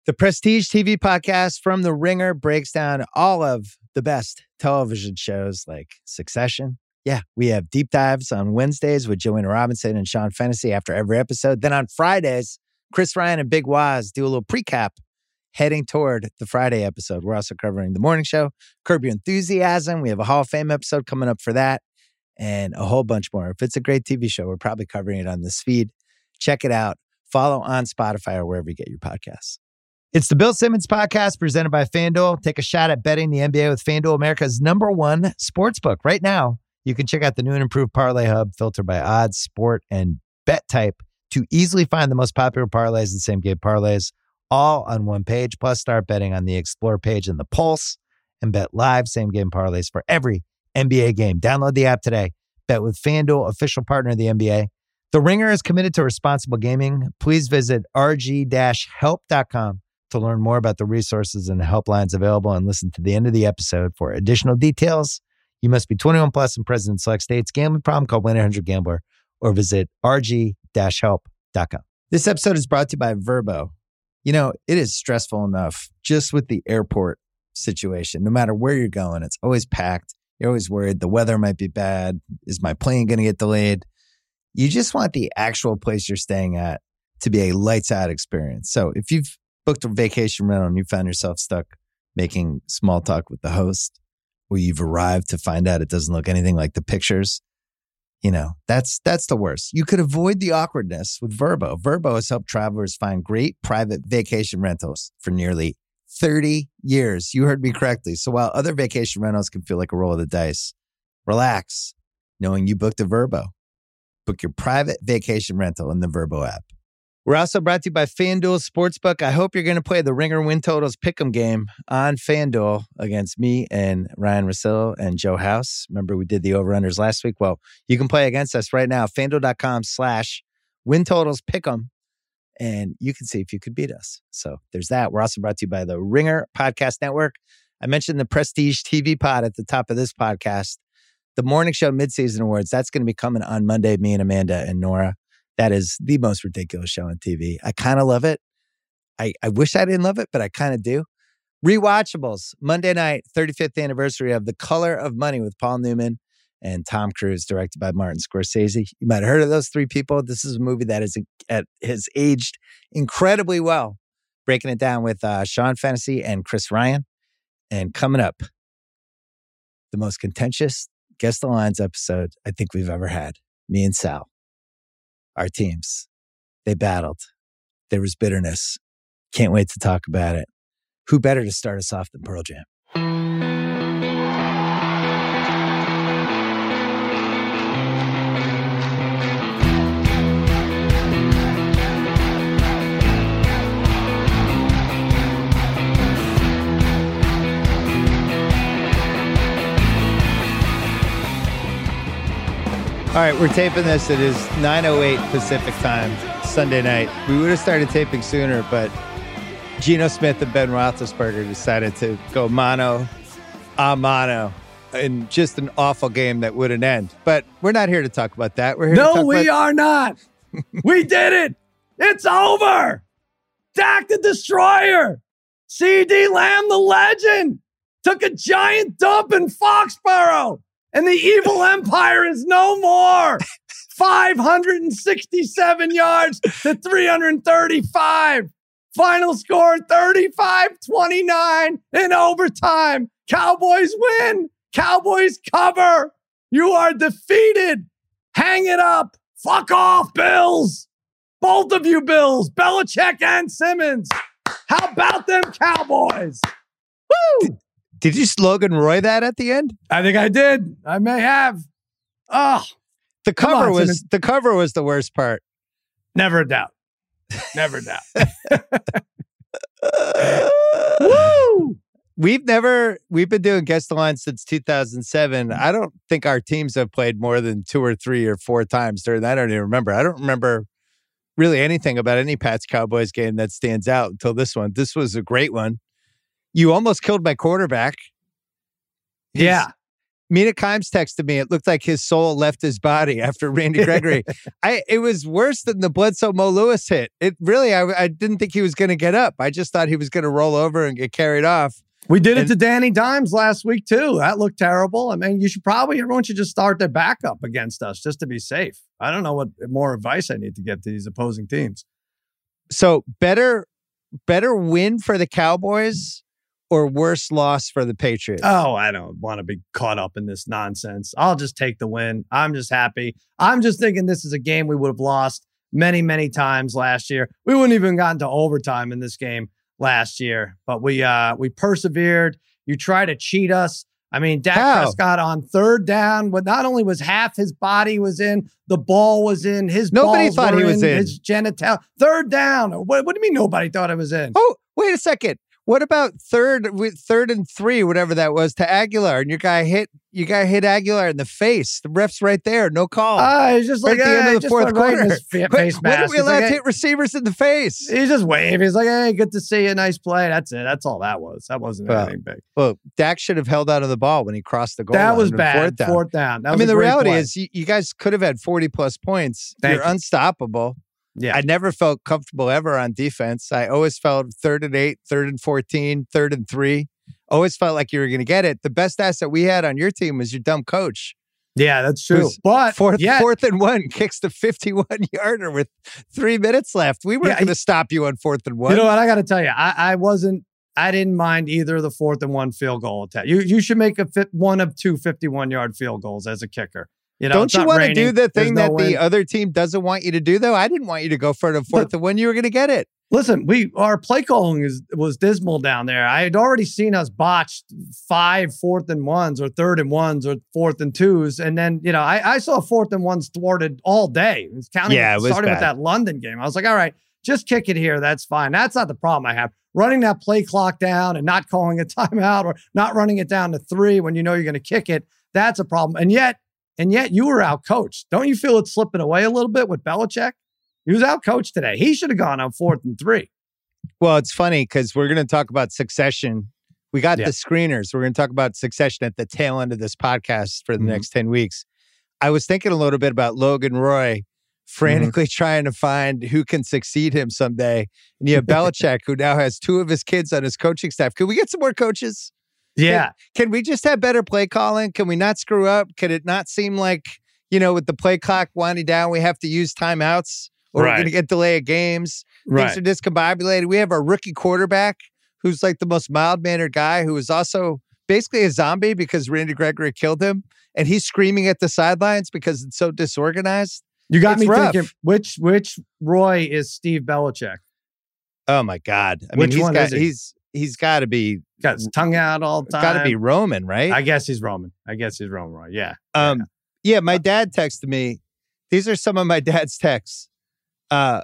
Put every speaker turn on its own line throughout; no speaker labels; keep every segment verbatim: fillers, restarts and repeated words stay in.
The Prestige T V podcast from The Ringer breaks down all of the best television shows like Succession. Yeah, we have deep dives on Wednesdays with Joanna Robinson and Sean Fennessy after every episode. Then on Fridays, Chris Ryan and Big Waz do a little precap heading toward the Friday episode. We're also covering the morning show, Curb Your Enthusiasm. We have a Hall of Fame episode coming up for that and a whole bunch more. If it's a great T V show, we're probably covering it on this feed. Check it out. Follow on Spotify or wherever you get your podcasts. It's the Bill Simmons podcast presented by FanDuel. Take a shot at betting the N B A with FanDuel, America's number one sports book. Right now, you can check out the new and improved Parlay Hub filtered by odds, sport, and bet type to easily find the most popular parlays and same-game parlays all on one page. Plus, start betting on the Explore page and the Pulse and bet live same-game parlays for every N B A game. Download the app today. Bet with FanDuel, official partner of the N B A. The Ringer is committed to responsible gaming. Please visit r g dash help dot com to learn more about the resources and helplines available and listen to the end of the episode for additional details. You must be twenty-one plus and present in select states. Gambling problem? Call one eight hundred gambler or visit r g dash help dot com. This episode is brought to you by Vrbo. You know, it is stressful enough just with the airport situation. No matter where you're going, it's always packed. You're always worried the weather might be bad. Is my plane going to get delayed? You just want the actual place you're staying at to be a lights out experience. So if you've booked a vacation rental and you found yourself stuck making small talk with the host, or you've arrived to find out it doesn't look anything like the pictures, you know, that's that's the worst. You could avoid the awkwardness with Vrbo. Vrbo has helped travelers find great private vacation rentals for nearly thirty years. You heard me correctly. So while other vacation rentals can feel like a roll of the dice, relax knowing you booked a Vrbo. Book your private vacation rental in the Vrbo app. We're also brought to you by FanDuel Sportsbook. I hope you're going to play the Ringer Win Totals Pick'em game on FanDuel against me and Ryan Russillo and Joe House. Remember, we did the over-unders last week. Well, you can play against us right now. FanDuel.com slash Win Totals Pick'em. And you can see if you could beat us. So there's that. We're also brought to you by the Ringer Podcast Network. I mentioned the Prestige T V pod at the top of this podcast. The Morning Show Midseason Awards, that's going to be coming on Monday, me and Amanda and Nora. That is the most ridiculous show on T V. I kind of love it. I, I wish I didn't love it, but I kind of do. Rewatchables, Monday night, thirty-fifth anniversary of The Color of Money with Paul Newman and Tom Cruise, directed by Martin Scorsese. You might have heard of those three people. This is a movie that is at, has aged incredibly well. Breaking it down with uh, Sean Fennessy and Chris Ryan. And coming up, the most contentious Guess the Lines episode I think we've ever had. Me and Sal. Our teams, they battled. There was bitterness. Can't wait to talk about it. Who better to start us off than Pearl Jam? All right, we're taping this. It is nine oh eight Pacific time, Sunday night. We would have started taping sooner, but Geno Smith and Ben Roethlisberger decided to go mano a mano in just an awful game that wouldn't end. But we're not here to talk about that. We're here
no,
to talk
we
about-
are not. We did it. It's over. Dak the Destroyer. C D Lamb, the legend, took a giant dump in Foxborough. And the evil empire is no more. five hundred sixty-seven yards to three hundred thirty-five. Final score thirty-five twenty-nine in overtime. Cowboys win. Cowboys cover. You are defeated. Hang it up. Fuck off, Bills. Both of you Bills. Belichick and Simmons. How about them Cowboys? Woo!
Did you Logan Roy that at the end?
I think I did. I may have. Oh,
the cover
on,
was the cover was the worst part.
Never a doubt. Never a doubt. Woo!
We've never we've been doing Guess the Line since two thousand seven. I don't think our teams have played more than two or three or four times during that. I don't even remember. I don't remember really anything about any Pats Cowboys game that stands out until this one. This was a great one. You almost killed my quarterback. He's,
yeah.
Mina Kimes texted me. It looked like his soul left his body after Randy Gregory. I it was worse than the Bledsoe Mo Lewis hit. It really, I, I didn't think he was going to get up. I just thought he was going to roll over and get carried off.
We did
and,
it to Danny Dimes last week too. That looked terrible. I mean, you should probably everyone should just start their backup against us just to be safe. I don't know what more advice I need to give to these opposing teams.
So better, better win for the Cowboys. Or worse loss for the Patriots?
Oh, I don't want to be caught up in this nonsense. I'll just take the win. I'm just happy. I'm just thinking this is a game we would have lost many, many times last year. We wouldn't even gotten to overtime in this game last year, but we uh, we persevered. You try to cheat us. I mean, Dak
How?
Prescott on third down, but not only was half his body was in, the ball was in, his
nobody
balls
thought
were
he was in,
his genital. Third down. What, what do you mean nobody thought it was in?
Oh, wait a second. What about third with third and three, whatever that was, to Aguilar, and your guy hit you guy hit Aguilar in the face. The ref's right there, no call.
Ah, uh, he's just
right
like
at the
hey,
end of the fourth quarter.
Right
Wait,
face
when are we allowed
like,
to hit receivers in the face?
He's just waving. He's like, "Hey, good to see you. Nice play." That's it. That's all that was. That wasn't well, anything big.
Well, Dak should have held out of the ball when he crossed the goal.
That
line
was bad.
Fourth down.
Fourth down. That
I mean, the reality
play.
is, you, you guys could have had forty plus points.
Thank
You're
you.
unstoppable.
Yeah.
I never felt comfortable ever on defense. I always felt third and eight, third and fourteen, third and three. Always felt like you were going to get it. The best asset we had on your team was your dumb coach.
Yeah, that's true. But
fourth,
yet,
fourth and one kicks the fifty-one yarder with three minutes left. We weren't
yeah,
going to stop you on fourth and one.
You know what? I got to tell you, I, I wasn't. I didn't mind either of the fourth and one field goal attempt. You you should make a fit, one of two fifty-one yard field goals as a kicker. You know,
don't you want to do the thing
no
that
win.
the other team doesn't want you to do, though? I didn't want you to go for the fourth but, and one. You were going to get it.
Listen, we our play calling is was dismal down there. I had already seen us botch five fourth and ones or third and ones or fourth and twos. And then, you know, I, I saw fourth and ones thwarted all day. It was counting,
yeah, it was
starting
bad.
with that London game. I was like, all right, just kick it here. That's fine. That's not the problem I have. Running that play clock down and not calling a timeout or not running it down to three when you know you're going to kick it. That's a problem. And yet, and yet you were out coached. Don't you feel it's slipping away a little bit with Belichick? He was out coached today. He should have gone on fourth and three.
Well, it's funny because we're going to talk about Succession. We got
yeah.
the screeners. We're going to talk about Succession at the tail end of this podcast for the mm-hmm. next ten weeks. I was thinking a little bit about Logan Roy frantically mm-hmm. trying to find who can succeed him someday. And you have Belichick, who now has two of his kids on his coaching staff. Can we get some more coaches?
Yeah.
Can, can we just have better play calling? Can we not screw up? Can it not seem like, you know, with the play clock winding down, we have to use timeouts? Or right. we're going to get delay of games.
Right.
Things are discombobulated. We have our rookie quarterback who's like the most mild-mannered guy who is also basically a zombie because Randy Gregory killed him. And he's screaming at the sidelines because it's so disorganized.
You got
it's
me
rough.
thinking, which which Roy is Steve Belichick?
Oh, my God. I
which
mean, he's
one
got,
is he?
he's he's got to be...
Got his tongue out all the time.
Got to be Roman, right?
I guess he's Roman. I guess he's Roman, right? Yeah.
Um. Yeah, my dad texted me. These are some of my dad's texts. Uh,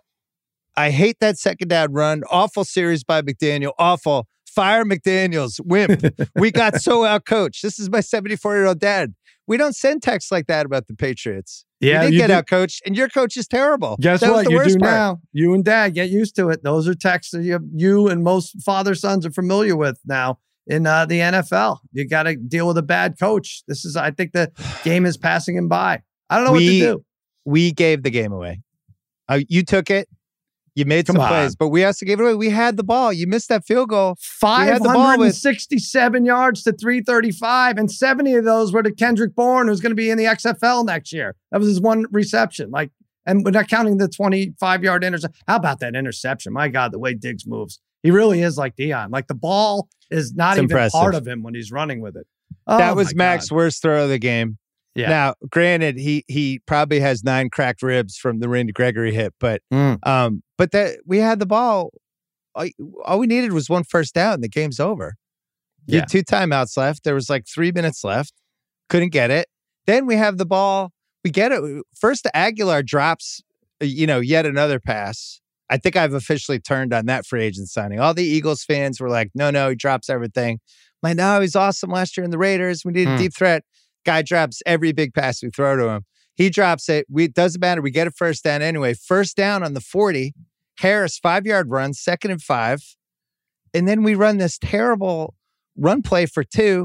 I hate that second down run. Awful series by McDaniel. Awful. Fire McDaniels. Wimp. We got so outcoached. This is my seventy-four-year-old dad. We don't send texts like that about the Patriots.
Yeah,
we did
you
get
do.
outcoached, and your coach is terrible.
Guess
that
what?
Was the
you
worst
do
part.
now. You and Dad get used to it. Those are texts that you, you and most father sons are familiar with now in uh, the N F L. You got to deal with a bad coach. This is, I think, the game is passing him by. I don't know
we,
what to do.
We gave the game away. Uh, you took it. You made
Come
some
on.
plays, but we also gave it away. We had the ball. You missed that field goal.
five hundred sixty-seven with... yards to three thirty-five, and seventy of those were to Kendrick Bourne, who's going to be in the X F L next year. That was his one reception. Like, and we're not counting the twenty-five-yard interception. How about that interception? My God, the way Diggs moves. He really is like Dion. Like, the ball is not
it's
even
impressive.
part of him when he's running with it. Oh,
that was Mac's
God.
worst throw of the game.
Yeah.
Now, granted, he he probably has nine cracked ribs from the Randy Gregory hit, but
mm.
um, but that we had the ball. All, all we needed was one first down. The game's over. You
Yeah.
had two timeouts left. There was like three minutes left. Couldn't get it. Then we have the ball. We get it. First, Aguilar drops, you know, yet another pass. I think I've officially turned on that free agent signing. All the Eagles fans were like, no, no, he drops everything. I'm like, no, he's awesome last year in the Raiders. We need a
mm.
deep threat. Guy drops every big pass we throw to him. He drops it. We, it doesn't matter. We get a first down anyway. First down on the forty. Harris, five-yard run, second and five. And then we run this terrible run play for two.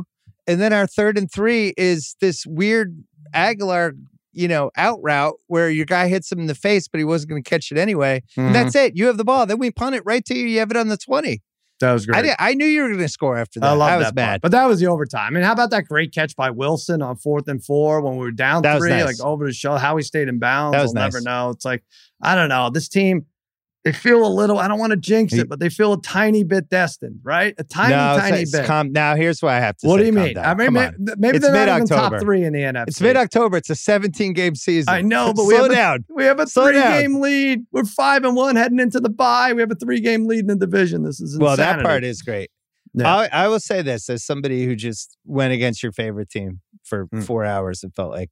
And then our third and three is this weird Aguilar, you know, out route where your guy hits him in the face, but he wasn't going to catch it anyway. Mm-hmm. And that's it. You have the ball. Then we punt it right to you. You have it on the twenty.
That was great.
I, did, I knew you were going to score after that.
I love
I was
that
mad.
Part. But that was the overtime. I mean, how about that great catch by Wilson on fourth and four when we were down
that
three,
nice.
like over the shoulder, how he stayed in bounds.
That was
We'll
nice.
never know. It's like, I don't know. This team, they feel a little, I don't want to jinx it, but they feel a tiny bit destined, right? A tiny,
no,
tiny
it's,
bit.
It's calm, now, here's what I have to
what
say.
What do you mean?
Down.
I mean,
Come
maybe,
on.
maybe
it's
they're
mid-October.
not even top three in the N F C.
It's mid-October. It's a seventeen-game season.
I know, but
Slow
we have
down.
A, we have a
Slow
three-game
down.
lead. We're five and one heading into the bye. We have a three-game lead in the division. This is insanity.
Well, that part is great.
Yeah.
I, I will say this as somebody who just went against your favorite team for mm. four hours and felt like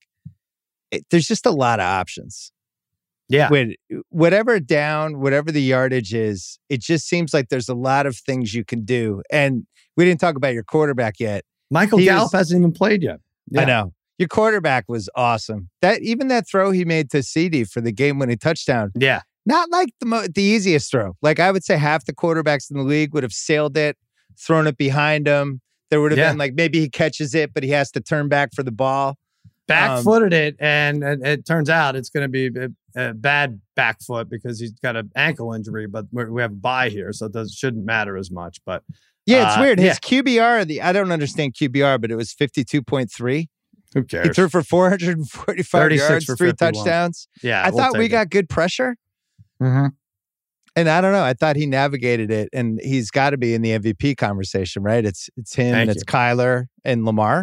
it, there's just a lot of options.
Yeah.
When, whatever down, whatever the yardage is, it just seems like there's a lot of things you can do. And we didn't talk about your quarterback yet.
Michael he Gallup was, hasn't even played yet.
Yeah. I know. Your quarterback was awesome. That even that throw he made to C D for the game-winning touchdown.
Yeah.
Not like the mo- the easiest throw. Like I would say half the quarterbacks in the league would have sailed it, thrown it behind him. There would have yeah. been like maybe he catches it, but he has to turn back for the ball.
Back-footed um, it, and it, it turns out it's going to be a, a bad back foot because he's got an ankle injury, but we're, we have a bye here, so it does, shouldn't matter as much. But
yeah, it's
uh,
weird. His
yeah.
Q B R, the I don't understand Q B R, but it was fifty-two point three.
Who cares?
He threw for four hundred forty-five yards,
for
three
fifty-one.
touchdowns.
Yeah,
I
we'll
thought we
it.
got good pressure.
Mm-hmm.
And I don't know. I thought he navigated it, and he's got to be in the M V P conversation, right? It's it's him,
Thank
and it's
you.
Kyler and Lamar.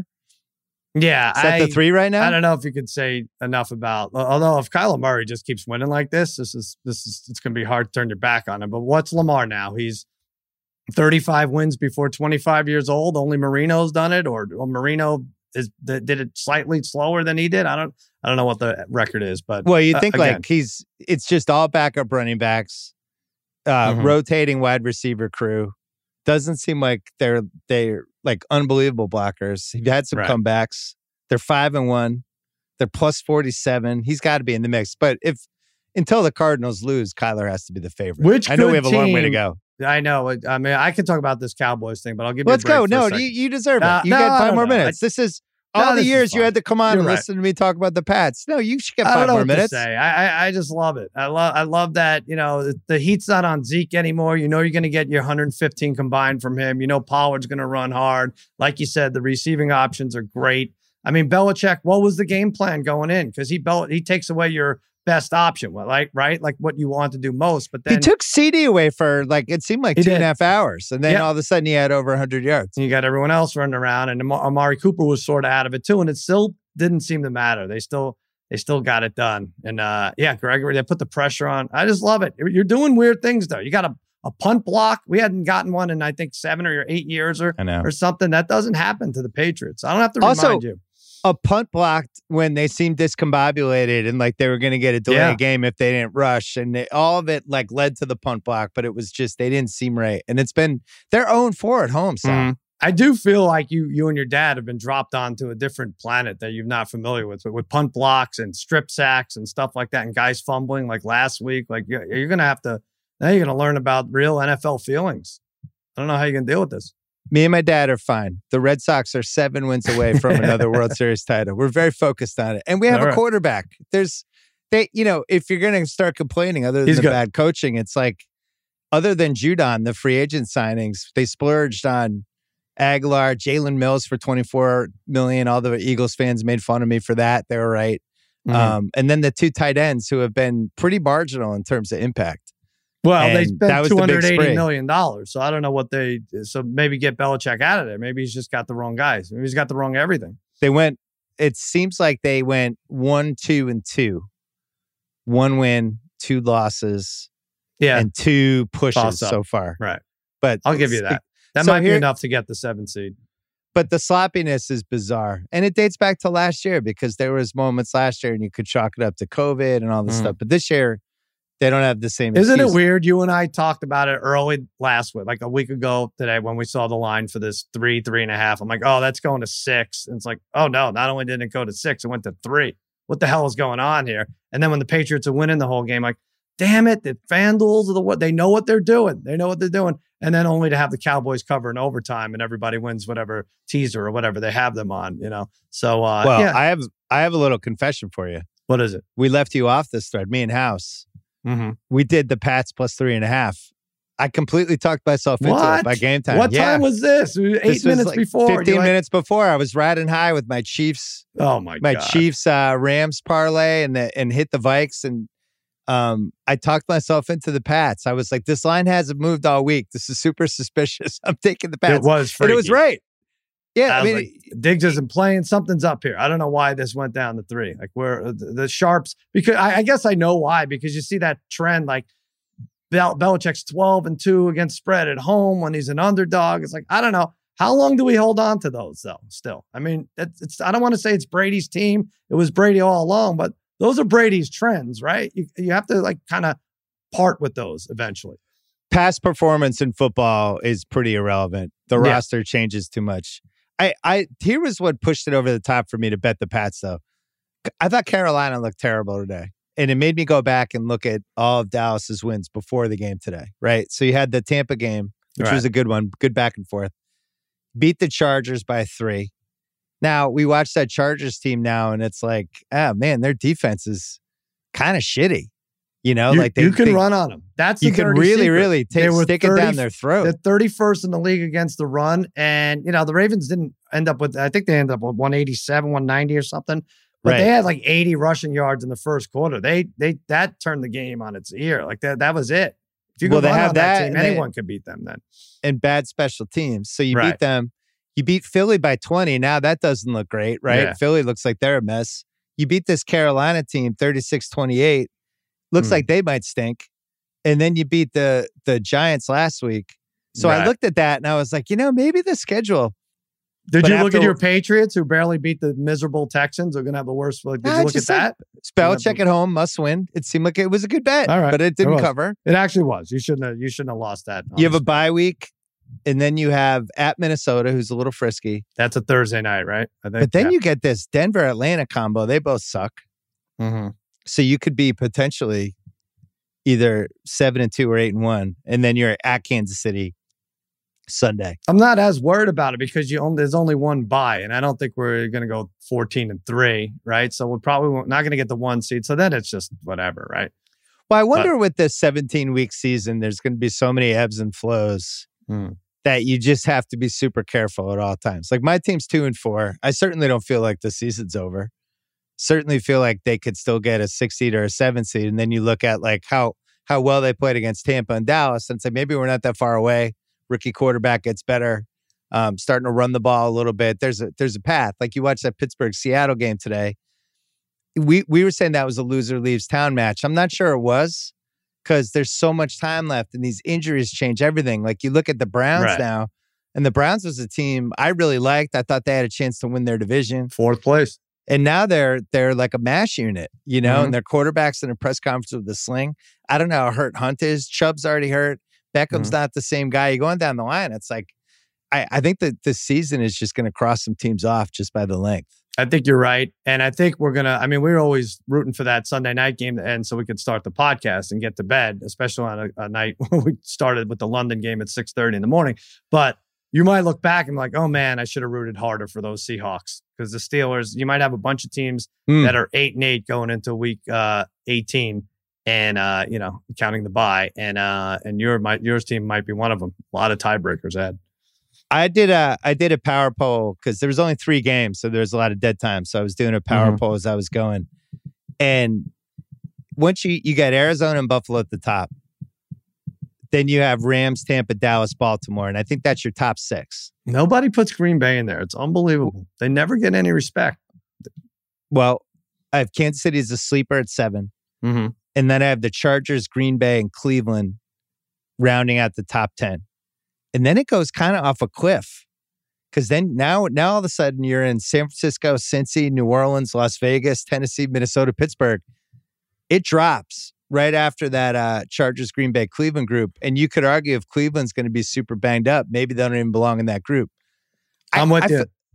Yeah,
is that
I,
the three right now?
I don't know if you could say enough about. Although if Kyler Murray just keeps winning like this, this is this is it's going to be hard to turn your back on him. But what's Lamar now? He's thirty-five wins before twenty-five years old. Only Marino's done it, or, or Marino is did it slightly slower than he did. I don't I don't know what the record is, but
well, you think
uh,
like he's it's just all backup running backs, uh, mm-hmm. rotating wide receiver crew. Doesn't seem like they're they're like unbelievable blockers. He had some right. comebacks. They're five and one. They're plus forty-seven. He's got to be in the mix. But if until the Cardinals lose, Kyler has to be the favorite.
Which
I know we have
team,
a long way to go.
I know. I mean, I can talk about this Cowboys thing, but I'll give you.
Let's
a break
go.
For
no,
a
you, you deserve it.
Uh,
you
no,
get five more
know.
minutes.
I,
this is all
no,
the
this
years you had to come on
You're
and
right.
listen to me talk about the Pats. No, you should get
I
five
don't know
more
what
minutes.
To say. I, I I just love it. I love I love that. You know, the, the heat's not on Zeke anymore. You know, you're going to get your one hundred fifteen combined from him. You know, Pollard's going to run hard. Like you said, the receiving options are great. I mean, Belichick, what was the game plan going in? Because he Bel- he takes away your best option, well, like right, like what you want to do most. But then
he took C D away for like it seemed like two
did.
and a half hours, and then
yep.
all of a sudden he had over one hundred yards.
And you got everyone else running around, and Amari Cooper was sort of out of it too, and it still didn't seem to matter. They still they still got it done, and uh, yeah, Gregory, they put the pressure on. I just love it. You're doing weird things though. You got a a punt block. We hadn't gotten one in I think seven or eight years or
I know.
or something. That doesn't happen to the Patriots. I don't have to remind
also,
you.
A punt blocked when they seemed discombobulated and like they were going to get a delay
Yeah.
game if they didn't rush, and they, all of it like led to the punt block, but it was just they didn't seem right. And it's been they're oh and four at home, so
Mm. I do feel like you you and your dad have been dropped onto a different planet that you're not familiar with, with, with punt blocks and strip sacks and stuff like that, and guys fumbling like last week. Like you're, you're going to have to now you're going to learn about real N F L feelings. I don't know how you can deal with this.
Me and my dad are fine. The Red Sox are seven wins away from another World Series title. We're very focused on it. And we have
All
a
right.
quarterback. There's, they, you know, if you're going to start complaining other than
He's
the
good.
bad coaching, it's like, other than Judon, the free agent signings, they splurged on Aguilar, Jalen Mills for twenty-four million dollars. All the Eagles fans made fun of me for that. They were right.
Mhm.
Um, and then the two tight ends who have been pretty marginal in terms of impact.
Well,
And
they
that
spent
was
two
the big
hundred eighty
spree.
million dollars, so I don't know what they. So maybe get Belichick out of there. Maybe he's just got the wrong guys. Maybe he's got the wrong everything.
They went, it seems like they went one, two, and two. One win, two losses,
Yeah,
and two pushes
Toss up.
so far.
right.
But
I'll give you that. That
So
might
here-
be enough to get the seventh seed.
But the sloppiness is bizarre. And it dates back to last year because there was moments last year and you could chalk it up to COVID and all this
Mm.
stuff. But this year, they don't have the same
Isn't
excuse.
it weird? You and I talked about it early last week, like a week ago today, when we saw the line for this three, three and a half. I'm like, oh, that's going to six. And it's like, oh no, not only didn't it go to six, it went to three. What the hell is going on here? And then when the Patriots are winning the whole game, like, damn it, the FanDuels are the what they know what they're doing. They know what they're doing. and then only to have the Cowboys cover in overtime and everybody wins whatever teaser or whatever they have them on, you know? So, uh,
well,
yeah.
I have, I have a little confession for you.
What is it?
We left you off this thread, me and House.
Mm-hmm.
We did the Pats plus three and a half. I completely talked myself into
what?
it by game time.
What
yeah.
time was this? Eight
this
minutes
like
before.
fifteen
like,
minutes before. I was riding high with my Chiefs.
Oh my,
my
God.
Chiefs uh, Rams parlay and the, and hit the Vikes. And um, I talked myself into the Pats. I was like, this line hasn't moved all week. This is super suspicious. I'm taking the Pats.
It was freaky.
And it was right. Yeah,
I,
I mean,
like, Diggs isn't playing. Something's up here. I don't know why this went down to three. Like where the, the sharps, because I, I guess I know why, because you see that trend, like Bel- Belichick's twelve and two against spread at home when he's an underdog. It's like, I don't know. How long do we hold on to those though? Still, I mean, it's, it's I don't want to say it's Brady's team. It was Brady all along, but those are Brady's trends, right? You, you have to like kind of part with those eventually.
Past performance in football is pretty irrelevant. The
Yeah.
roster changes too much. I, I here was what pushed it over the top for me to bet the Pats, though. I thought Carolina looked terrible today. And it made me go back and look at all of Dallas's wins before the game today, right? So you had the Tampa game, which
Right.
was a good one, good back and forth. Beat the Chargers by three. Now, we watch that Chargers team now, and it's like, oh, man, their defense is kind of shitty. You know,
You,
like they,
you can
they,
run on them. That's
you
the
can
dirty
really,
secret.
really
They
take
were
stick it
thirty
down their throat.
They're thirty-first in the league against the run. And, you know, the Ravens didn't end up with, I think they ended up with one eighty-seven, one ninety or something. But
Right.
they had like eighty rushing yards in the first quarter. They, they, that turned the game on its ear. Like that, that was it. If you
Well,
could
they
run
have
on that,
that,
team,
and they-
anyone could beat them then.
And bad special teams. So you
Right.
beat them. You beat Philly by twenty. Now that doesn't look great, right?
Yeah.
Philly looks like they're a mess. You beat this Carolina team thirty-six twenty-eight. Looks
Hmm.
like they might stink. And then you beat the the Giants last week. So I
Right.
looked at that and I was like, you know, maybe the schedule.
Did
But
you look
after-
at your Patriots who barely beat the miserable Texans? Are going to have the worst. Like, did
Nah,
you look at
just like-
that?
Belichick at home, must win. It seemed like it was a good bet,
All right.
but it
It
didn't
was.
cover.
It actually was. You shouldn't have, you shouldn't have lost that.
You have a
honestly.
bye week, and then you have at Minnesota, who's a little frisky.
That's a Thursday night, right? I think.
But then
yeah.
you get this Denver Atlanta combo. They both suck.
Mhm.
So you could be potentially either seven and two or eight and one, and then you're at Kansas City Sunday.
I'm not as worried about it because you only, there's only one bye, and I don't think we're going to go fourteen and three, right? So we're probably won't- not going to get the one seed. So then it's just whatever, right?
Well, I wonder with this seventeen week season, there's going to be so many ebbs and flows
Hmm.
that you just have to be super careful at all times. Like my team's two and four. I certainly don't feel like the season's over. Certainly feel like they could still get a six seed or a seven seed. And then you look at like how how well they played against Tampa and Dallas and say maybe we're not that far away. Rookie quarterback gets better, um, starting to run the ball a little bit. There's a there's a path. Like you watch that Pittsburgh Seattle game today. We we were saying that was a loser leaves town match. I'm not sure it was because there's so much time left and these injuries change everything. Like you look at the Browns
Right.
now, and the Browns was a team I really liked. I thought they had a chance to win their division.
Fourth place.
And now they're they're like a mash unit, you know,
Mhm.
and their quarterback's in a press conference with the sling. I don't know how hurt Hunt is. Chubb's already hurt. Beckham's
Mhm.
not the same guy. You're going down the line. It's like, I, I think that this season is just going to cross some teams off just by the length.
I think you're right. And I think we're going to, I mean, we were always rooting for that Sunday night game to end so we could start the podcast and get to bed, especially on a, a night when we started with the London game at six thirty in the morning. But you might look back and be like, oh man, I should have rooted harder for those Seahawks because the Steelers, you might have a bunch of teams
Mm.
that are eight and eight going into week uh, eighteen and, uh, you know, counting the bye. And, uh, and your, my, yours team might be one of them. A lot of tiebreakers, Ed.
I did a I did a power poll because there was only three games, so there was a lot of dead time. So I was doing a power
Mhm.
poll as I was going. And once you you got Arizona and Buffalo at the top, then you have Rams, Tampa, Dallas, Baltimore, and I think that's your top six.
Nobody puts Green Bay in there. It's unbelievable. They never get any respect.
Well, I have Kansas City as a sleeper at seven,
Mm-hmm.
and then I have the Chargers, Green Bay, and Cleveland rounding out the top ten. And then it goes kind of off a cliff because then now, now all of a sudden you're in San Francisco, Cincy, New Orleans, Las Vegas, Tennessee, Minnesota, Pittsburgh. It drops right after that uh, Chargers, Green Bay, Cleveland group. And you could argue if Cleveland's going to be super banged up, maybe they don't even belong in that group.
I'm with
I,
you.
fe-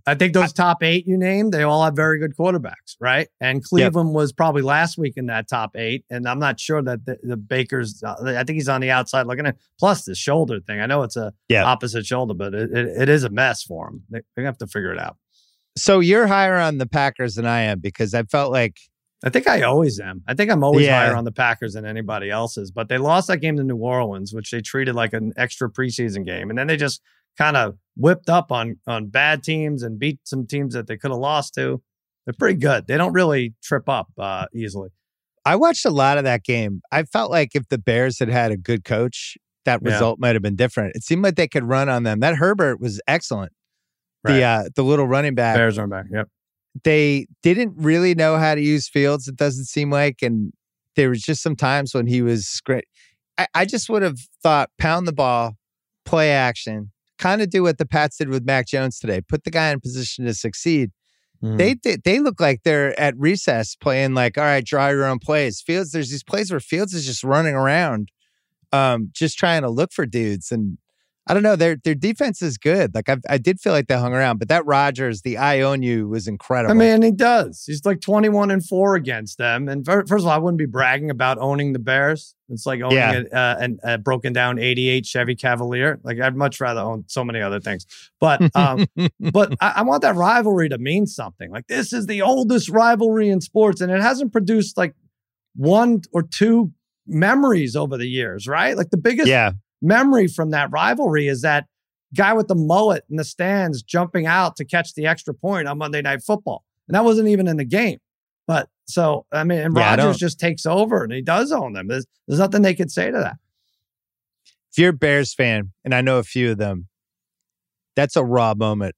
I think those top eight you named, they all have very good quarterbacks, right? And Cleveland yep. was probably last week in that top eight. And I'm not sure that the, the Baker's, uh, I think he's on the outside looking at, plus the shoulder thing. I know it's a yep. opposite shoulder, but it, it, it is a mess for him. They, they have to figure it out.
So you're higher on the Packers than I am because I felt like.
I think I always am. I think I'm always yeah. higher on the Packers than anybody else's, but they lost that game to New Orleans, which they treated like an extra preseason game. And then they just kind of whipped up on on bad teams and beat some teams that they could have lost to. They're pretty good. They don't really trip up uh, easily.
I watched a lot of that game. I felt like if the Bears had had a good coach, that result yeah. might have been different. It seemed like they could run on them. That Herbert was excellent. Right. The uh, the little running back.
Bears running back, yep.
They didn't really know how to use Fields, it doesn't seem like. And there was just some times when he was great. I, I just would have thought pound the ball, play action, kind of do what the Pats did with Mac Jones today. Put the guy in position to succeed. Mm. They, they they look like they're at recess playing like, all right, draw your own plays. Fields, there's these plays where Fields is just running around, um, just trying to look for dudes. And I don't know, their their defense is good. Like I I did feel like they hung around, but that Rodgers, the I own you was incredible.
I mean, he does. He's like twenty-one and four against them. And first of all, I wouldn't be bragging about owning the Bears. It's like owning yeah. a, uh, an, a broken down eighty-eight Chevy Cavalier. Like I'd much rather own so many other things. But um, but I, I want that rivalry to mean something. Like this is the oldest rivalry in sports, and it hasn't produced like one or two memories over the years, right? Like the biggest.
Yeah.
memory from that rivalry is that guy with the mullet in the stands jumping out to catch the extra point on Monday Night Football. And that wasn't even in the game. But so, I mean, and yeah, Rodgers just takes over and he does own them. There's, there's nothing they could say to that.
If you're a Bears fan, and I know a few of them, that's a raw moment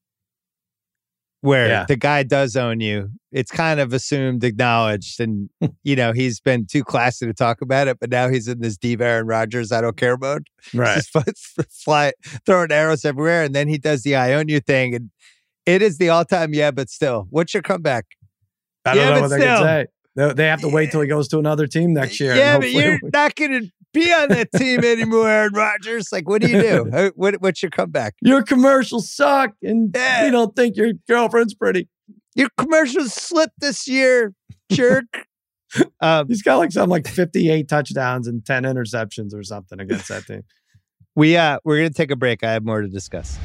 where yeah. the guy does own you. It's kind of assumed, acknowledged, and you know he's been too classy to talk about it. But now he's in this Diva Aaron Rodgers I don't care mode.
Right,
just fly, throwing arrows everywhere, and then he does the I own you thing, and it is the all time. Yeah, but still, what's your comeback?
I don't
yeah,
know what they can say. They, they have to wait till he goes to another team next year.
Yeah, but you're not going to be on that team anymore, Aaron Rodgers. Like, what do you do? what, what's your comeback?
Your commercials suck, and yeah. you don't think your girlfriend's pretty.
Your commercials slipped this year, jerk.
um, He's got like some like fifty-eight touchdowns and ten interceptions or something against that team.
We uh, we're gonna take a break. I have more to discuss.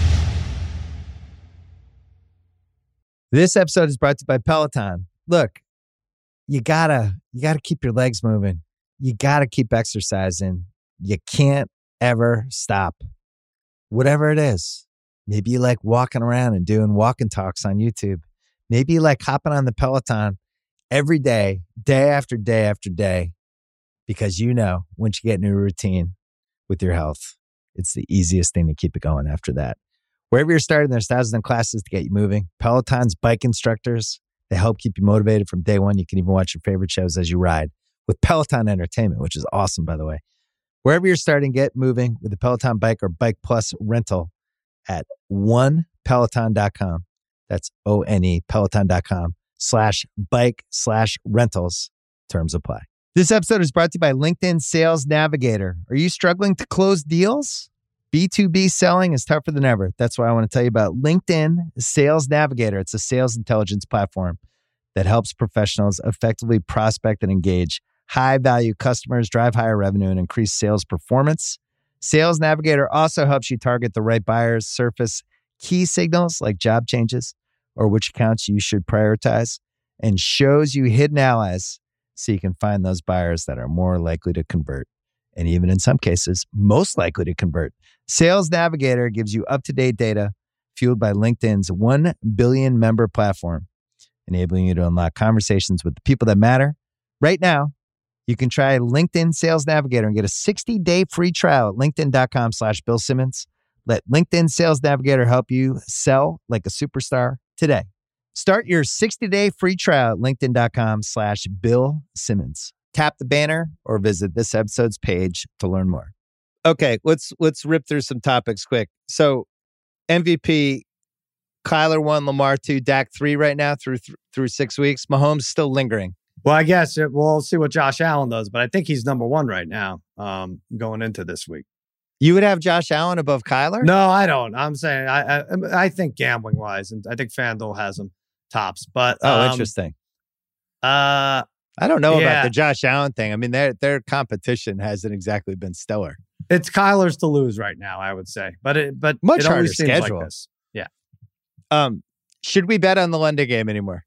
This episode is brought to you by Peloton. Look, you gotta you gotta keep your legs moving. You gotta keep exercising. You can't ever stop. Whatever it is. Maybe you like walking around and doing walk and talks on YouTube. Maybe you like hopping on the Peloton every day, day after day after day, because you know once you get into a routine with your health, it's the easiest thing to keep it going after that. Wherever you're starting, there's thousands of classes to get you moving. Peloton's bike instructors, they help keep you motivated from day one. You can even watch your favorite shows as you ride with Peloton Entertainment, which is awesome, by the way. Wherever you're starting, get moving with the Peloton Bike or Bike Plus rental at one peloton dot com. That's O N E, peloton dot com slash bike slash rentals. Terms apply. This episode is brought to you by LinkedIn Sales Navigator. Are you struggling to close deals? B two B selling is tougher than ever. That's why I want to tell you about LinkedIn Sales Navigator. It's a sales intelligence platform that helps professionals effectively prospect and engage high-value customers, drive higher revenue, and increase sales performance. Sales Navigator also helps you target the right buyers, surface key signals like job changes or which accounts you should prioritize, and shows you hidden allies so you can find those buyers that are more likely to convert, and even in some cases, most likely to convert. Sales Navigator gives you up-to-date data fueled by LinkedIn's one billion member platform, enabling you to unlock conversations with the people that matter. Right now, you can try LinkedIn Sales Navigator and get a sixty-day free trial at linkedin.com slash Bill Simmons. Let LinkedIn Sales Navigator help you sell like a superstar today. Start your sixty-day free trial at linkedin.com slash Bill Simmons. Tap the banner or visit this episode's page to learn more. Okay, let's let's rip through some topics quick. So, M V P, Kyler one, Lamar two, Dak three right now through th- through six weeks. Mahomes still lingering.
Well, I guess it, we'll see what Josh Allen does, but I think he's number one right now um, going into this week.
You would have Josh Allen above Kyler?
No, I don't. I'm saying I I, I think gambling wise, and I think FanDuel has him tops. But
oh,
um,
interesting.
Uh,
I don't know
yeah.
about the Josh Allen thing. I mean, their their competition hasn't exactly been stellar.
It's Kyler's to lose right now, I would say. But it but
much
it
harder
always seems
schedule.
like this. Yeah.
Um, should we bet on the London game anymore?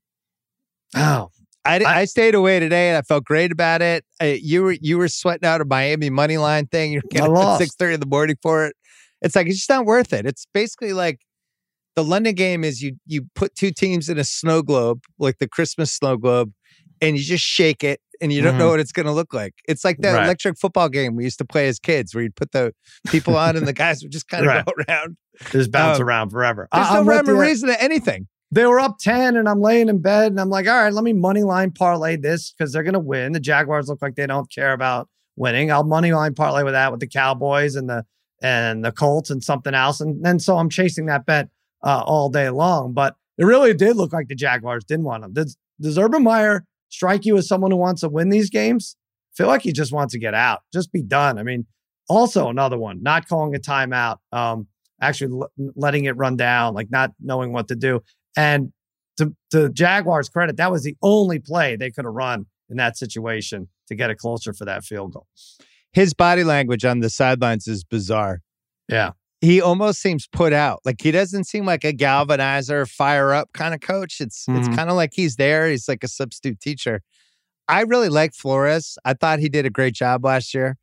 Oh,
I,
I,
I stayed away today and I felt great about it. I, you were you were sweating out a Miami money line thing. You're getting up at six thirty in the morning for it. It's like it's just not worth it. It's basically like the London game is you you put two teams in a snow globe, like the Christmas snow globe, and you just shake it and you don't mm-hmm. know what it's going to look like. It's like that right. electric football game we used to play as kids where you'd put the people on and the guys would just kind of
right.
go around.
Just bounce um, around forever.
There's I, no rhyme or reason to anything.
They were up ten and I'm laying in bed and I'm like, all right, let me money line parlay this because they're going to win. The Jaguars look like they don't care about winning. I'll money line parlay with that with the Cowboys and the and the Colts and something else. And then so I'm chasing that bet uh, all day long. But it really did look like the Jaguars didn't want them. Does, does Urban Meyer strike you as someone who wants to win these games? I feel like he just wants to get out, just be done. I mean, also another one, not calling a timeout, um, actually l- letting it run down, like not knowing what to do. And to, to Jaguars' credit, that was the only play they could have run in that situation to get it closer for that field goal.
His body language on the sidelines is bizarre.
Yeah.
He almost seems put out. Like he doesn't seem like a galvanizer, fire up kind of coach. It's mm-hmm. it's kind of like he's there. He's like a substitute teacher. I really like Flores. I thought he did a great job last year.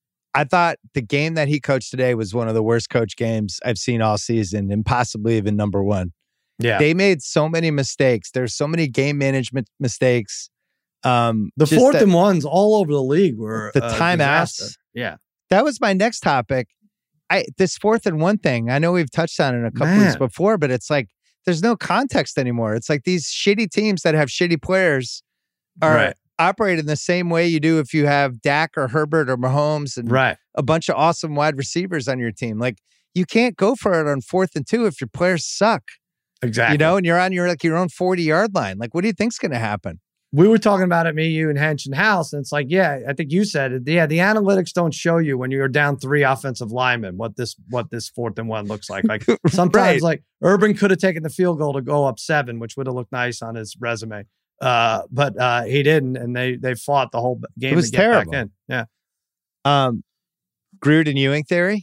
I thought the game that he coached today was one of the worst coach games I've seen all season and possibly even number one.
Yeah.
They made so many mistakes. There's so many game management mistakes. Um,
the fourth that, and ones all over the league were
the
uh,
timeouts.
Yeah.
That was my next topic. I this fourth and one thing, I know we've touched on it a couple
Man.
weeks before, but it's like there's no context anymore. It's like these shitty teams that have shitty players are
right.
operating the same way you do if you have Dak or Herbert or Mahomes and
right.
a bunch of awesome wide receivers on your team. Like you can't go for it on fourth and two if your players suck.
Exactly.
You know, and you're on your like your own forty yard line. Like, what do you think's going to happen?
We were talking about it, me, you, and Hench and House, and it's like, yeah, I think you said it. Yeah, the analytics don't show you when you're down three offensive linemen what this what this fourth and one looks like. Like sometimes,
right.
like Urban could have taken the field goal to go up seven, which would have looked nice on his resume, uh, but uh, he didn't, and they they fought the whole game.
It was
to get
terrible.
Back in. Yeah.
Um, Gruden Ewing theory.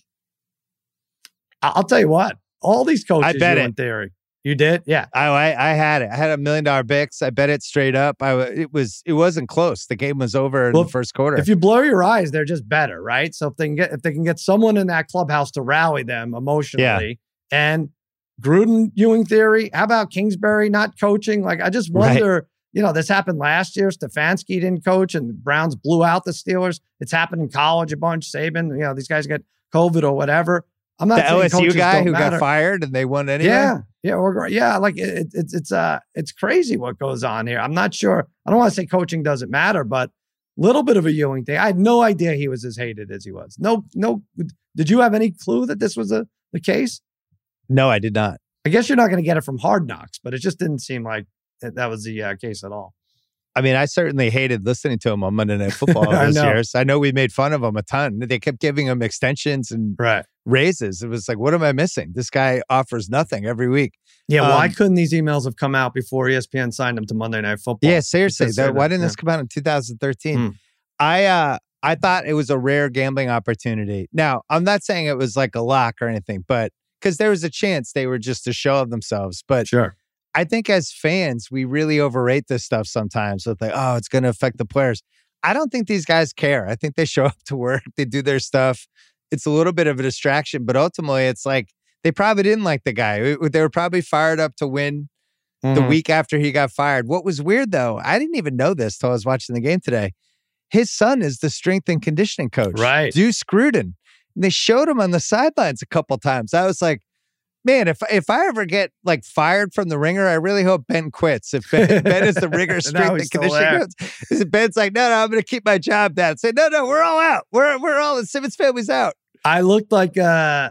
I'll tell you what, all these coaches
I bet
Ewing
it.
theory. You did? Yeah.
I, I I had it. I had a million dollar Bix. I bet it straight up. I it was it wasn't close. The game was over in
well,
the first quarter.
If you blow your eyes, they're just better, right? So if they can get if they can get someone in that clubhouse to rally them emotionally, yeah. and Gruden Ewing theory. How about Kingsbury not coaching? Like I just wonder. Right. You know, this happened last year. Stefanski didn't coach, and the Browns blew out the Steelers. It's happened in college a bunch. Saban, you know, these guys get COVID or whatever. I'm not
the
saying
L S U guy who
matter.
got fired and they won anyway.
Yeah, yeah, or, yeah. Like it, it's it's uh it's crazy what goes on here. I'm not sure. I don't want to say coaching doesn't matter, but a little bit of a Ewing thing. I had no idea he was as hated as he was. No, no. Did you have any clue that this was a, the case?
No, I did not.
I guess you're not going to get it from Hard Knocks, but it just didn't seem like that was the uh, case at all.
I mean, I certainly hated listening to him on Monday Night Football
I
those
know.
years. I know we made fun of him a ton. They kept giving him extensions and
right.
raises. It was like, what am I missing? This guy offers nothing every week.
Yeah,
um,
why couldn't these emails have come out before E S P N signed them to Monday Night Football?
Yeah, seriously. That, why didn't
yeah.
this come out in two thousand thirteen?
Mm.
I uh, I thought it was a rare gambling opportunity. Now, I'm not saying it was like a lock or anything, but because there was a chance they were just a show of themselves. But
sure.
I think as fans, we really overrate this stuff sometimes with like, oh, it's going to affect the players. I don't think these guys care. I think they show up to work, they do their stuff. It's a little bit of a distraction, but ultimately it's like they probably didn't like the guy. They were probably fired up to win mm-hmm. the week after he got fired. What was weird though, I didn't even know this till I was watching the game today. His son is the strength and conditioning coach,
right?
Deuce Gruden. And they showed him on the sidelines a couple times. I was like, man, if if I ever get like fired from the Ringer, I really hope Ben quits. If Ben, ben is the Ringer strength and conditioning coach, Ben's like, no, no, I'm going to keep my job. Dad, say, no, no, we're all out. We're we're all the Simmons family's out.
I looked like uh,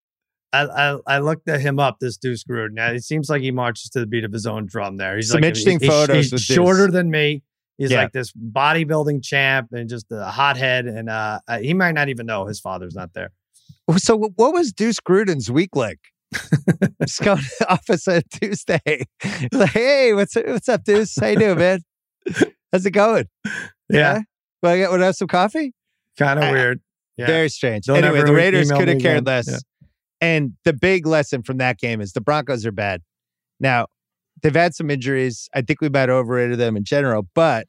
I, I I looked at him up. This Deuce Gruden. Now it seems like he marches to the beat of his own drum. There, he's
some
like
interesting
he's,
photos.
He's,
with
he's shorter
Deuce.
than me. He's
yeah.
like this bodybuilding champ and just a hothead. And uh, he might not even know his father's not there.
So what was Deuce Gruden's week like? Just going to the office on Tuesday. Like, hey, what's what's up, Deuce? How you doing, man? How's it going?
Yeah.
yeah? Want to get want to have some coffee?
Kind of
I,
weird. Yeah.
Very strange.
Don't
anyway, the Raiders could have cared
again.
less.
Yeah.
And the big lesson from that game is the Broncos are bad. Now, they've had some injuries. I think we might have overrated them in general, but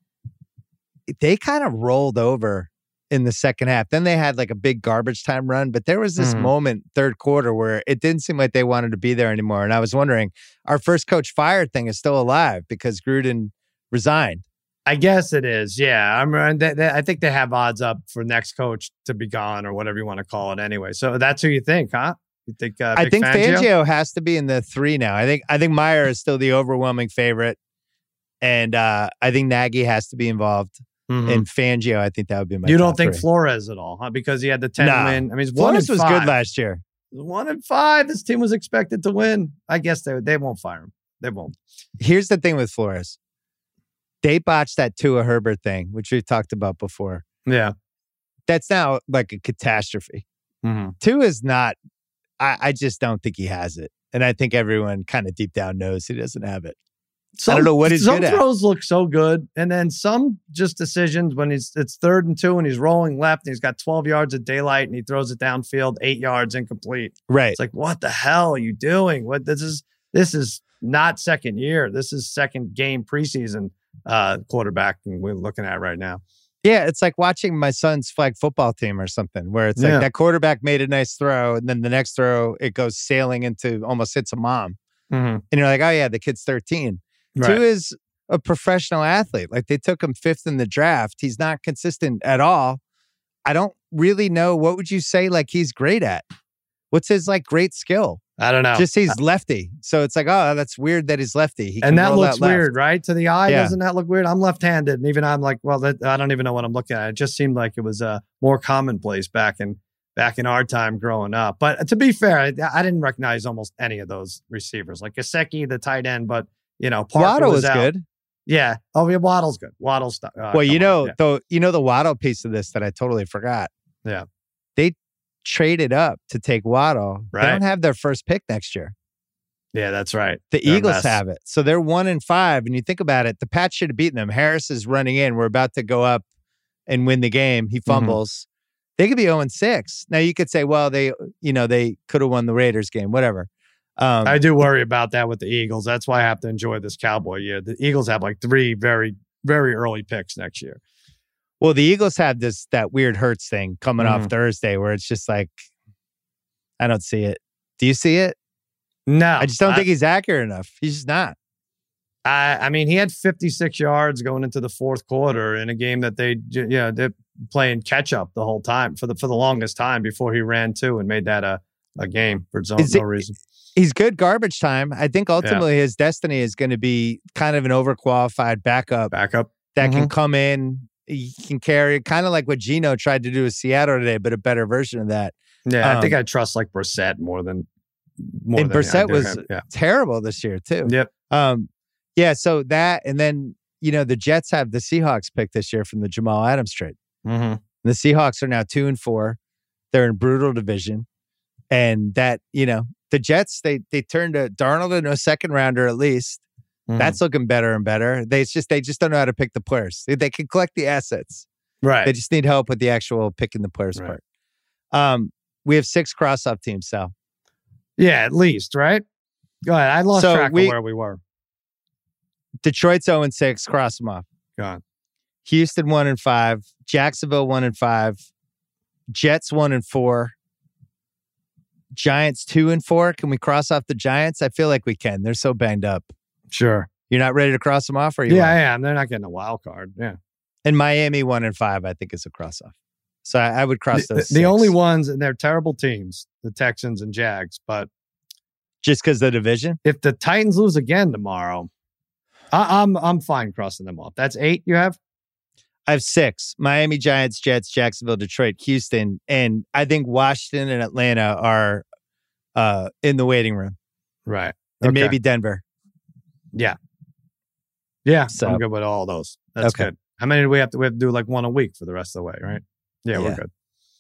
they kind of rolled over in the second half. Then they had like a big garbage time run, but there was this mm. moment third quarter where it didn't seem like they wanted to be there anymore. And I was wondering, our first coach fired thing is still alive because Gruden resigned.
I guess it is. Yeah. I'm, they, they, I think they have odds up for next coach to be gone or whatever you want to call it anyway. So that's who you think, huh? You think uh,
I think
Fangio?
Fangio has to be in the three now. I think I think Meyer is still the overwhelming favorite. And uh, I think Nagy has to be involved. Mm-hmm. And Fangio, I think that would be my
You
top
don't think
three.
Flores at all, huh? Because he had the ten
nah.
win. I mean, he's
Flores
one
was
five.
good last year.
One and five. This team was expected to win. I guess they they won't fire him. They won't.
Here's the thing with Flores. They botched that Tua Herbert thing, which we've talked about before.
Yeah.
That's now like a catastrophe.
Mm-hmm.
Tua is not, I, I just don't think he has it. And I think everyone kind of deep down knows he doesn't have it.
Some,
I don't know what he's
some
good at.
Some throws look so good. And then some just decisions when he's it's third and two and he's rolling left and he's got twelve yards of daylight and he throws it downfield, eight yards incomplete.
Right.
It's like, what the hell are you doing? What this is this is not second year. This is second game preseason uh, quarterback we're looking at right now.
Yeah, it's like watching my son's flag football team or something where it's like
yeah.
that quarterback made a nice throw and then the next throw, it goes sailing into almost hits a mom.
Mm-hmm.
And you're like, oh yeah, the kid's thirteen.
Right.
Tua is a professional athlete. Like they took him fifth in the draft. He's not consistent at all. I don't really know. What would you say like he's great at? What's his like great skill?
I don't know.
Just he's lefty. So it's like, oh, that's weird that he's lefty. He
and that looks
that
weird, right? To the eye,
yeah.
doesn't that look weird? I'm left-handed. And even I'm like, well, that, I don't even know what I'm looking at. It just seemed like it was uh, more commonplace back in back in our time growing up. But to be fair, I, I didn't recognize almost any of those receivers. Like Gesicki, the tight end, but, you know, Parker
Waddle
was
is
out.
good.
Yeah. Oh, yeah, Waddle's good. Waddle's uh,
well, you know,
on, yeah.
though, you know the Waddle piece of this that I totally forgot.
Yeah.
They traded up to take Waddle.
Right.
They don't have their first pick next year.
Yeah, that's right.
The
They're
Eagles have it. So they're one and five. And you think about it, the Pats should have beaten them. Harris is running in. We're about to go up and win the game. He fumbles. Mm-hmm. They could be oh and six. Now you could say, well, they, you know, they could have won the Raiders game, whatever. Um,
I do worry about that with the Eagles. That's why I have to enjoy this Cowboy year. The Eagles have like three very, very early picks next year.
Well, the Eagles have this, that weird Hurts thing coming
mm-hmm.
off Thursday where it's just like, I don't see it. Do you see it?
No.
I just don't
I,
think he's accurate enough. He's just not.
I, I mean, he had fifty-six yards going into the fourth quarter in a game that they, you know, they're playing catch up the whole time for the for the longest time before he ran two and made that a, a game for no, no reason.
He's good garbage time. I think ultimately yeah. his destiny is going to be kind of an overqualified backup.
Backup.
That
mm-hmm.
can come in. He can carry kind of like what Geno tried to do with Seattle today, but a better version of that.
Yeah,
um,
I think I trust like Brissett more than more
and
than
Brissett was
yeah.
terrible this year too.
Yep.
Um, yeah, so that and then you know the Jets have the Seahawks pick this year from the Jamal Adams trade.
Mm-hmm.
The Seahawks are now two and four. They're in brutal division, and that you know the Jets they they turned a Darnold into a second rounder at least. Mm-hmm. That's looking better and better. They it's just they just don't know how to pick the players. They, they can collect the assets,
right?
They just need help with the actual picking the players
right.
part. Um, we have six cross-off teams, Sal.
Yeah, at least, right? Go ahead. I lost
so
track
we,
of where we were.
Detroit's oh and six, cross them off.
Go on.
Houston one and five. Jacksonville one and five. Jets one and four. Giants two and four. Can we cross off the Giants? I feel like we can. They're so banged up.
Sure.
You're not ready to cross them off, or you?
Yeah,
are?
I am. They're not getting a wild card. Yeah.
And Miami one and five, I think, is a cross off. So I, I would cross
the,
those.
The, the only ones, and they're terrible teams, the Texans and Jags. But
just because the division.
If the Titans lose again tomorrow, I, I'm I'm fine crossing them off. That's eight you have?
I have six. Miami, Giants, Jets, Jacksonville, Detroit, Houston. And I think Washington and Atlanta are uh, in the waiting room.
Right.
And
okay.
maybe Denver.
Yeah. Yeah.
So,
I'm good with all those. That's
okay.
good. How many do we have to we have to do like one a week for the rest of the way, right? Yeah, yeah. we're good.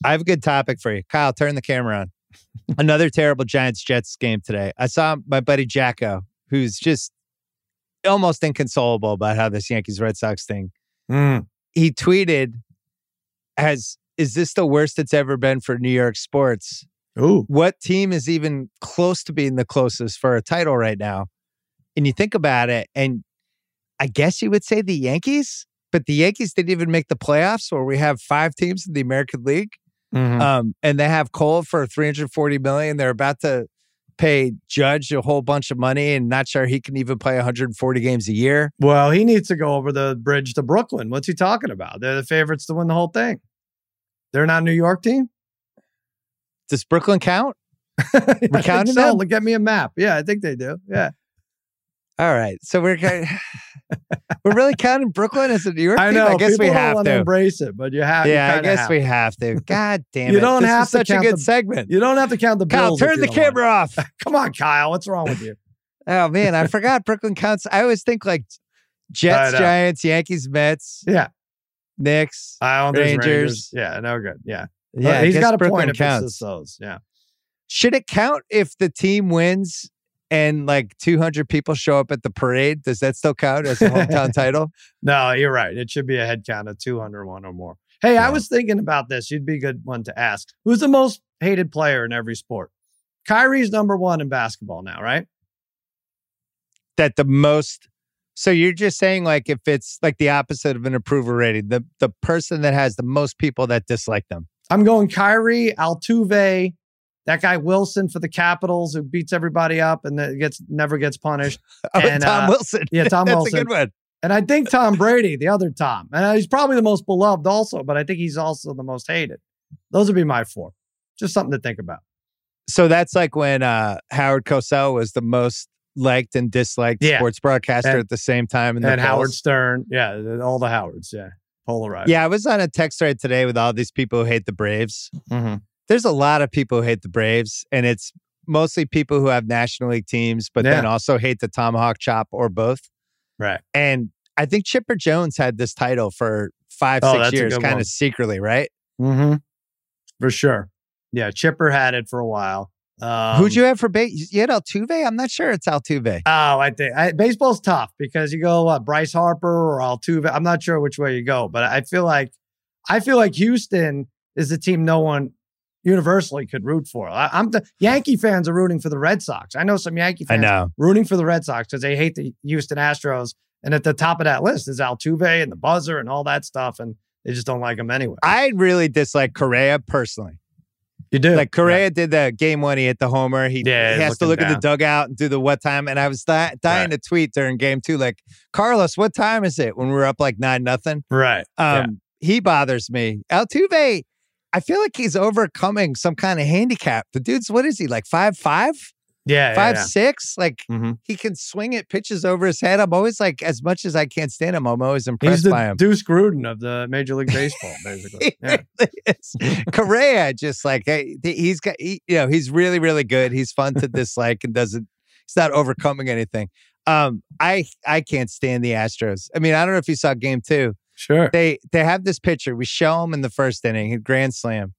I have a good topic for you. Kyle, turn the camera on. Another terrible Giants-Jets game today. I saw my buddy Jacko, who's just almost inconsolable about how this Yankees-Red Sox thing.
Mm.
He tweeted, "Has is this the worst it's ever been for New York sports?
Ooh.
What team is even close to being the closest for a title right now?" And you think about it, and I guess you would say the Yankees, but the Yankees didn't even make the playoffs, where we have five teams in the American League.
Mm-hmm.
Um, and they have Cole for three hundred forty million dollars. They're about to pay Judge a whole bunch of money, and not sure he can even play one hundred forty games a year.
Well, he needs to go over the bridge to Brooklyn. What's he talking about? They're the favorites to win the whole thing. They're not a New York team?
Does Brooklyn count? We're counting
so.
them?
Look, get me a map. Yeah, I think they do. Yeah.
All right. So we're we're really counting Brooklyn as a New York
I
team?
know.
I guess
people
we
don't
have
want
to.
embrace it, but you have.
Yeah,
you
I guess
have.
we have to. God damn it.
You don't
this
have
is
to
such a
count
good
the-
segment.
You don't have to count the
Kyle,
Bills. if
turn
you
the
don't
camera
want.
off.
Come on, Kyle. What's wrong with you?
Oh, man. I forgot Brooklyn counts. I always think like Jets,
I know.
Giants, Yankees, Mets,
Yeah.
Knicks.
Islanders,
Rangers.
Rangers. Yeah, no good. Yeah.
Yeah,
Uh,
I
he's
guess
got a
Brooklyn
point if
counts.
it's just those. Yeah.
Should it count if the team wins and like two hundred people show up at the parade? Does that still count as a hometown title?
No, you're right. It should be a head count of two hundred one or more. Hey,
Yeah.
I was thinking about this. You'd be a good one to ask. Who's the most hated player in every sport? Kyrie's number one in basketball now, right?
That the most. So you're just saying like if it's like the opposite of an approval rating, the the person that has the most people that dislike them.
I'm going Kyrie, Altuve, that guy Wilson for the Capitals who beats everybody up and that gets never gets punished.
Oh,
And,
Tom
uh,
Wilson.
yeah, Tom
That's
Wilson.
a good one.
And I think Tom Brady, the other Tom, and uh, he's probably the most beloved also, but I think he's also the most hated. Those would be my four. Just something to think about.
So that's like when uh, Howard Cosell was the most liked and disliked
Yeah.
sports broadcaster
And-
at the same time. In the
And Howard
polls.
Stern. Yeah, all the Howards. Yeah. Polarized.
Yeah, I was on a text thread today with all these people who hate the Braves.
Mm-hmm.
There's a lot of people who hate the Braves, and it's mostly people who have National League teams, but then
Yeah.
also hate the tomahawk chop or both.
Right.
And I think Chipper Jones had this title for five,
Oh,
six
that's a
years,
good
kind
one.
of secretly, right?
Mm-hmm. For sure. Yeah, Chipper had it for a while. Um,
Who'd you have for base? You had Altuve? I'm not sure it's Altuve.
Oh, I think I, baseball's tough because you go what Bryce Harper or Altuve. I'm not sure which way you go, but I feel like I feel like Houston is the team no one universally could root for. I, I'm the Yankee fans are rooting for the Red Sox. I know some Yankee
I
fans
know.
rooting for the Red Sox because they hate the Houston Astros. And at the top of that list is Altuve and the buzzer and all that stuff, and they just don't like him anyway.
I really dislike Correa personally.
You do
Like Correa did the game one, he hit the homer. He,
Yeah,
he has to
looking
look at the
down.
dugout and do the what time. And I was di- dying
Right.
to tweet during game two, like, Carlos, what time is it? When we were up like nine nothing.
right.
Um, He bothers me. Altuve, I feel like he's overcoming some kind of handicap. The dude's, what is he, like five five?
yeah, yeah,
Five
yeah.
six? Like
Mhm.
he can swing it, pitches over his head. I'm always like, as much as I can't stand him, I'm always
He's
impressed
the
by him.
Deuce Gruden of the Major League Baseball, basically. Yeah.
It's Correa, just like hey, he's got, he, you know, he's really, really good. He's fun to dislike and doesn't. He's not overcoming anything. Um, I I can't stand the Astros. I mean, I don't know if you saw game two.
Sure.
They they have this pitcher. We show him in the first inning, a grand slam.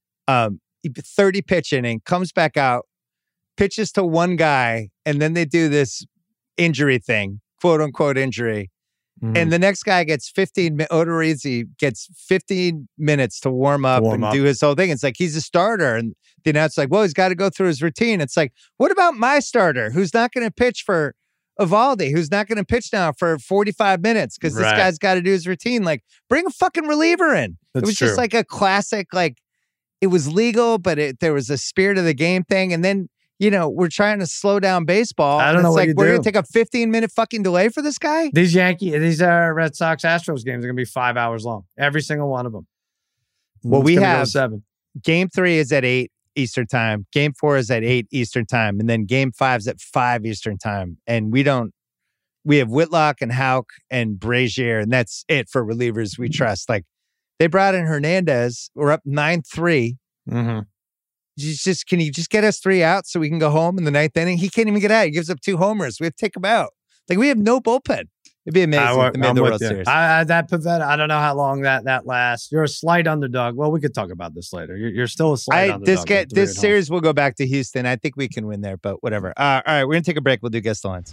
Um, thirty pitch inning, comes back out, pitches to one guy, and then they do this injury thing, quote unquote injury.
Mhm.
And the next guy gets fifteen. mi- Odorizzi gets fifteen minutes to warm up
Warm
and
up.
do his whole thing. It's like he's a starter, and the announcer's like, "Well, he's got to go through his routine." It's like, what about my starter, who's not going to pitch for Evaldi, who's not going to pitch now for forty-five minutes because this
Right.
guy's got to do his routine? Like, bring a fucking reliever in.
That's
it was
true.
just like a classic. Like, it was legal, but it, there was a spirit of the game thing, and then. You know, we're trying to slow down baseball.
I don't
and
know
it's
what
like
you
we're
do.
gonna take a fifteen minute fucking delay for this guy.
These Yankee, these uh, Red Sox Astros games are going to be five hours long. Every single one of them.
Well,
It's
we
gonna go
have-
seven.
Game three is at eight Eastern time. Game four is at eight Eastern time. And then game five is at five Eastern time. And we don't, we have Whitlock and Houck and Brazier, and that's it for relievers we trust. Like they brought in Hernandez. We're up nine three.
Mm-hmm.
Just, just, can you just get us three outs so we can go home in the ninth inning? He can't even get out. He gives up two homers. We have to take him out. Like we have no bullpen. It'd be amazing
I,
if they made
I'm
the
with
World
you.
Series.
I, I, that Pavetta, I don't know how long that that lasts. You're a slight underdog. Well, we could talk about this later. You're, you're still a slight
I,
underdog.
this get, this
home.
series will go back to Houston. I think we can win there, but whatever. Uh, all right, we're going to take a break. We'll do guest lines.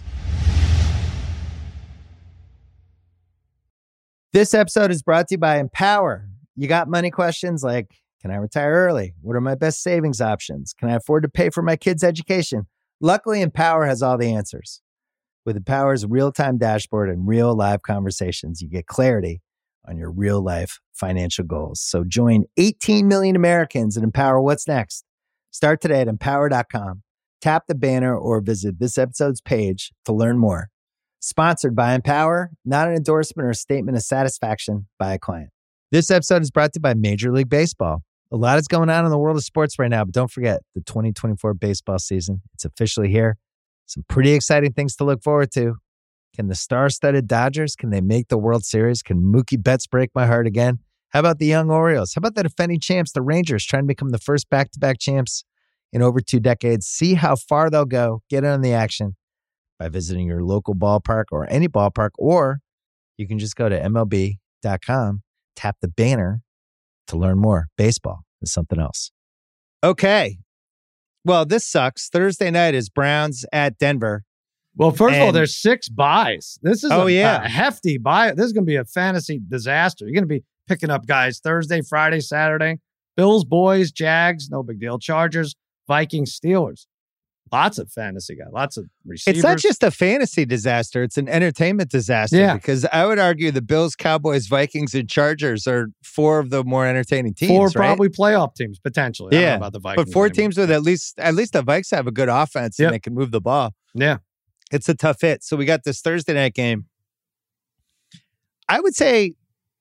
This episode is brought to you by Empower. You got money questions like, can I retire early? What are my best savings options? Can I afford to pay for my kids' education? Luckily, Empower has all the answers. With Empower's real-time dashboard and real live conversations, you get clarity on your real-life financial goals. So join eighteen million Americans and Empower what's next. Start today at empower dot com. Tap the banner or visit this episode's page to learn more. Sponsored by Empower, not an endorsement or statement of satisfaction by a client. This episode is brought to you by Major League Baseball. A lot is going on in the world of sports right now, but don't forget the twenty twenty-four baseball season. It's officially here. Some pretty exciting things to look forward to. Can the star-studded Dodgers, can they make the World Series? Can Mookie Betts break my heart again? How about the young Orioles? How about the defending champs, the Rangers, trying to become the first back-to-back champs in over two decades? See how far they'll go. Get in on the action by visiting your local ballpark or any ballpark, or you can just go to M L B dot com, tap the banner to learn more. Baseball is something else. Okay. Well, this sucks. Thursday night is Browns at Denver.
Well, first
and,
of all, there's six buys. This is
oh,
a,
yeah.
a hefty buy. This is going to be a fantasy disaster. You're going to be picking up guys Thursday, Friday, Saturday. Bills, boys, Jags, no big deal. Chargers, Vikings, Steelers. Lots of fantasy guys. Lots of receivers.
It's not just a fantasy disaster. It's an entertainment disaster.
Yeah.
Because I would argue the Bills, Cowboys, Vikings, and Chargers are four of the more entertaining teams.
Four
right?
probably playoff teams, potentially.
Yeah.
I don't know about the Vikings.
But four
anymore.
teams with at least, at least the Vikes have a good offense
Yep.
and they can move the ball.
Yeah.
It's a tough hit. So we got this Thursday night game. I would say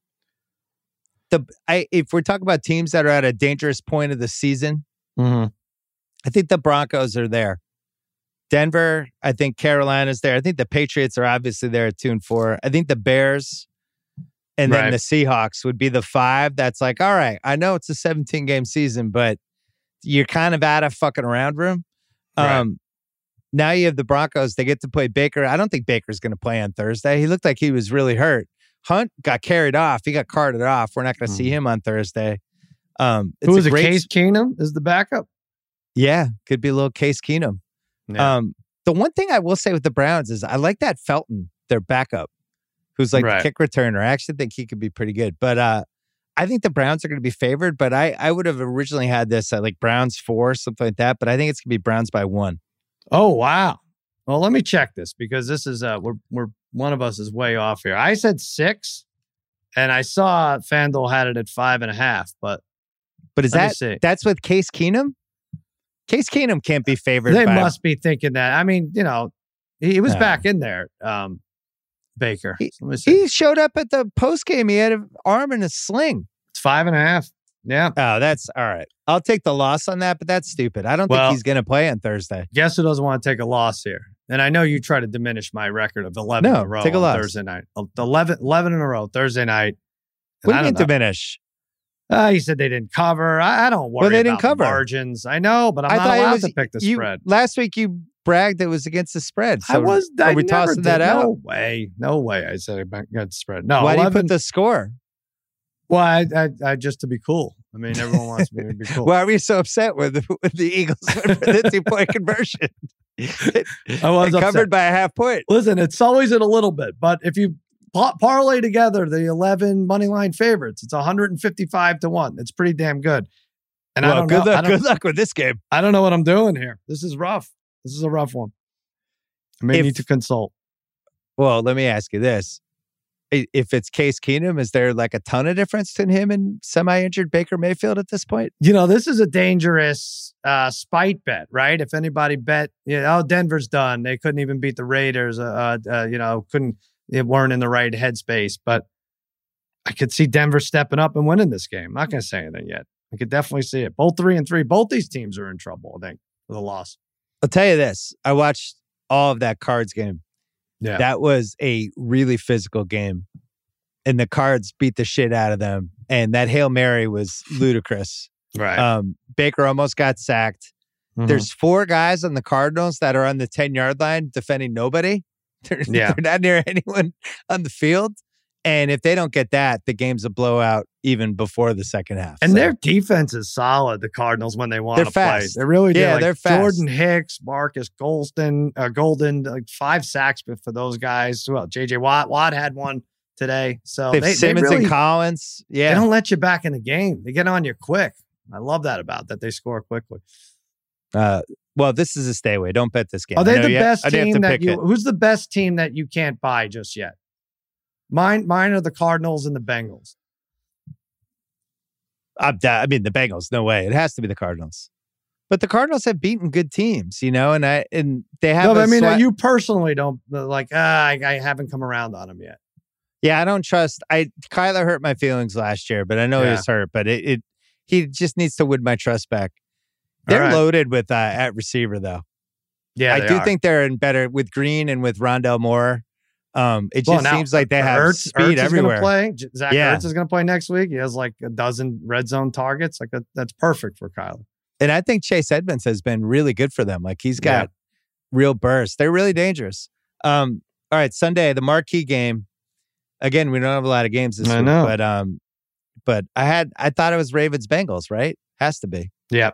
the I if we're talking about teams that are at a dangerous point of the season,
Mm-hmm.
I think the Broncos are there. Denver, I think Carolina's there. I think the Patriots are obviously there at two and four. I think the Bears and then
Right.
the Seahawks would be the five. That's like, all right, I know it's a seventeen game season, but you're kind of out of fucking around room.
Right.
Um, now you have the Broncos. They get to play Baker. I don't think Baker's going to play on Thursday. He looked like he was really hurt. Hunt got carried off. He got carted off. We're not going to
Mm.
see him on Thursday. Um, it's
Who is
a
it?
great,
Case Keenum is the backup.
Yeah, could be a little Case Keenum.
Yeah.
Um, the one thing I will say with the Browns is I like that Felton, their backup, who's like
Right.
the kick returner. I actually think he could be pretty good. But uh, I think the Browns are going to be favored. But I, I would have originally had this at like Browns four, something like that. But I think it's going to be Browns by one.
Oh, wow. Well, let me check this because this is uh we're we're one of us is way off here. I said six, and I saw FanDuel had it at five and a half. But
But is
Let me
that
see.
that's with Case Keenum? Case Keenum can't be favored.
they
by,
must be thinking that. I mean, you know, he, he was
No.
back in there. Um, Baker.
He-
Let me see.
He showed up at the post game. He had an arm in a sling.
It's five and a half. Yeah.
Oh, that's all right. I'll take the loss on that, but that's stupid. I don't
Well-
think he's going to play on Thursday.
Guess who doesn't want to take a loss here? And I know you try to diminish my record of eleven
No,
in a row
take a
on
loss.
Thursday night. eleven, eleven in a row Thursday night. And
What do
I
you mean
don't know.
diminish?
Uh, he said they didn't cover. I, I don't worry
Well, they
about
didn't cover.
margins. I know, but I'm
I
not
thought it
allowed
was-
to pick the
you,
spread.
Last week you bragged it was against the spread. So
I was.
Are
I
we
never
tossing
did.
that out?
No way. No way. I said I got the spread. No.
Why do you
eleven,
put the score?
Well, I, I, I just to be cool. I mean, everyone wants me to be cool.
Why are we so upset with, with the Eagles went for the two point conversion?
I was
It
upset.
covered by a half point.
Listen, it's always in a little bit, but if you pa- parlay together the eleven money line favorites, it's one hundred fifty-five to one. It's pretty damn good. And I
Well,
don't
good
know. I
luck.
don't,
Good luck with this game.
I don't know what I'm doing here. This is rough. This is a rough one. I may
If-
need to consult.
Well, let me ask you this: I- if it's Case Keenum, is there like a ton of difference between him and semi-injured Baker Mayfield at this point?
You know, this is a dangerous uh, spite bet, right? If anybody bet, you know, oh, Denver's done. They couldn't even beat the Raiders. Uh, uh, you know, couldn't, they weren't in the right headspace. But I could see Denver stepping up and winning this game. I'm not going to say anything yet. I could definitely see it. Both three and three. Both these teams are in trouble, I think, with a loss.
I'll tell you this: I watched all of that Cards game.
Yeah.
That was a really physical game, and the Cards beat the shit out of them. And that Hail Mary was ludicrous.
right.
Um, Baker almost got sacked.
Mhm.
There's four guys on the Cardinals that are on the ten yard line defending nobody. They're,
Yeah.
they're not near anyone on the field. And if they don't get that, the game's a blowout even before the second half.
And
so.
their defense is solid, the Cardinals, when they want
They're
to play.
fast.
They really do.
Yeah,
like
they're fast.
Jordan Hicks, Marcus Golden, uh, Golden, like five sacks for those guys. Well, J J Watt. Watt had one today. So
They have
they,
Simmons
they really,
and Collins. Yeah.
They don't let you back in the game. They get on you quick. I love that about that. They score quickly.
Uh, well, this is a stay away. Don't bet this game.
Are they
I know
the
you-
best
I didn't have
team
to
that
pick
you?
it.
Who's the best team that you can't buy just yet? Mine, mine are the Cardinals and the Bengals.
I'm da- I mean, the Bengals. No way. It has to be the Cardinals. But the Cardinals have beaten good teams, you know, and I and they have.
No, but
a
I mean,
swa-
you personally don't like. Ah, I, I haven't come around on them yet.
Yeah, I don't trust. I Kyler hurt my feelings last year, but I know he
Yeah.
was hurt. But it, it he just needs to win my trust back. They're
All right.
loaded with uh, at receiver though.
Yeah,
I
they
do
are.
think they're in better with Green and with Rondell Moore. Um, it just
Well, now,
seems like they have
Ertz,
speed
Ertz is
everywhere.
Play. J- Zach
Yeah.
Ertz is going to play next week. He has like a dozen red zone targets. Like a, that's perfect for Kyler.
And I think Chase Edmonds has been really good for them. Like he's got real burst. They're really dangerous. Um, all right, Sunday, the marquee game. Again, we don't have a lot of games this
I
week,
know.
but um, but I had I thought it was Ravens Bengals, right? Has to be.
Yeah.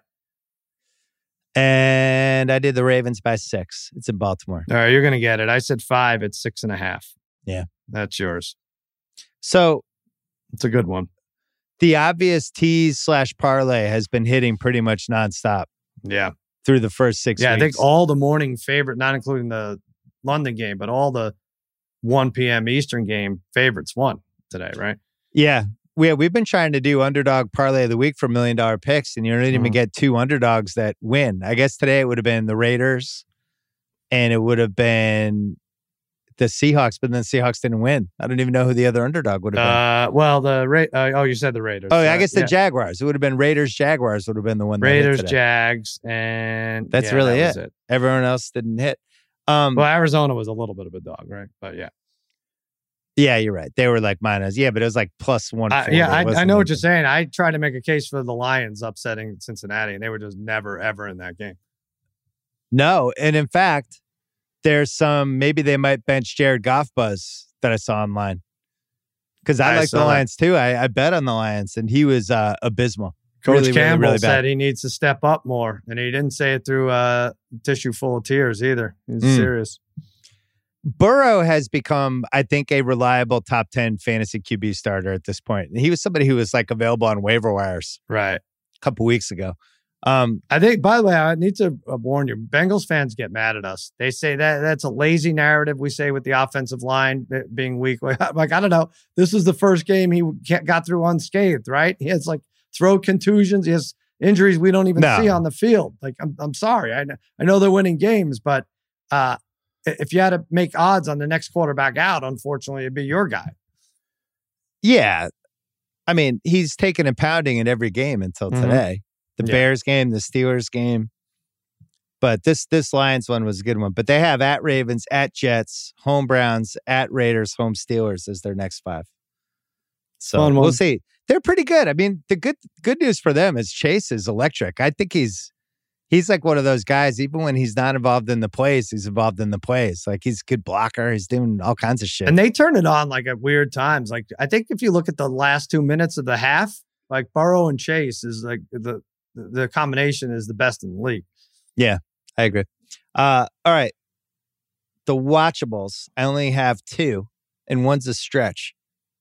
And I did the Ravens by six. It's in Baltimore.
All right, you're going to get it. I said five. It's six and a half.
Yeah.
That's yours.
So
It's a good one.
the obvious tease slash parlay has been hitting pretty much nonstop
Yeah.
through the first six
Yeah, I
weeks.
think all the morning favorite, not including the London game, but all the one p.m. Eastern game favorites won today, right?
Yeah. We, we've been trying to do underdog parlay of the week for million dollar picks, and you don't even
Mhm.
get two underdogs that win. I guess today it would have been the Raiders and it would have been the Seahawks, but then the Seahawks didn't win. I don't even know who the other underdog would have been.
Uh, well, the Ra- uh, oh, you said the Raiders.
oh, I
right?
guess the
Yeah.
Jaguars. It would have been Raiders, Jaguars would have been the one that hit
Raiders,
today.
Jags, and
That's
yeah,
really
that was
it.
it.
Everyone else didn't hit. Um,
Well, Arizona was a little bit of a dog, right? But yeah,
yeah, you're right. They were like minus. Yeah, but it was like plus one.
I, yeah, I, I know what you're saying. I tried to make a case for the Lions upsetting Cincinnati, and they were just never ever in that game.
No, and in fact, there's some maybe they might bench Jared Goff buzz that I saw online because I,
I
like the
saw that.
Lions too. I, I bet on the Lions, and he was uh, abysmal.
Coach
Really, really,
Campbell
really bad.
said he needs to step up more, and he didn't say it through a tissue full of tears either. He's
Mm.
serious.
Burrow has become, I think, a reliable top ten fantasy Q B starter at this point. And he was somebody who was like available on waiver wires
Right.
a couple weeks ago. Um,
I think, by the way, I need to uh, warn you, Bengals fans get mad at us. They say that that's a lazy narrative we say with the offensive line uh, being weak. Like, I don't know. This is the first game he ca- got through unscathed, right? He has like throat contusions. He has injuries we don't even
No.
see on the field. Like, I'm, I'm sorry. I know, I know they're winning games, but uh, if you had to make odds on the next quarterback out, unfortunately, it'd be your guy.
yeah. I mean, he's taken a pounding in every game until
Mhm.
today. The
Yeah.
Bears game, the Steelers game. But this this Lions one was a good one. But they have at Ravens, at Jets, home Browns, at Raiders, home Steelers as their next five. So
Fun
we'll
one.
see. They're pretty good. I mean, the good good news for them is Chase is electric. I think he's he's like one of those guys, even when he's not involved in the plays, he's involved in the plays. Like he's a good blocker. He's doing all kinds of shit.
And they turn it on like at weird times. Like, I think if you look at the last two minutes of the half, like Burrow and Chase is like the the combination is the best in the league.
I agree. Uh, all right. The watchables, I only have two, and one's a stretch.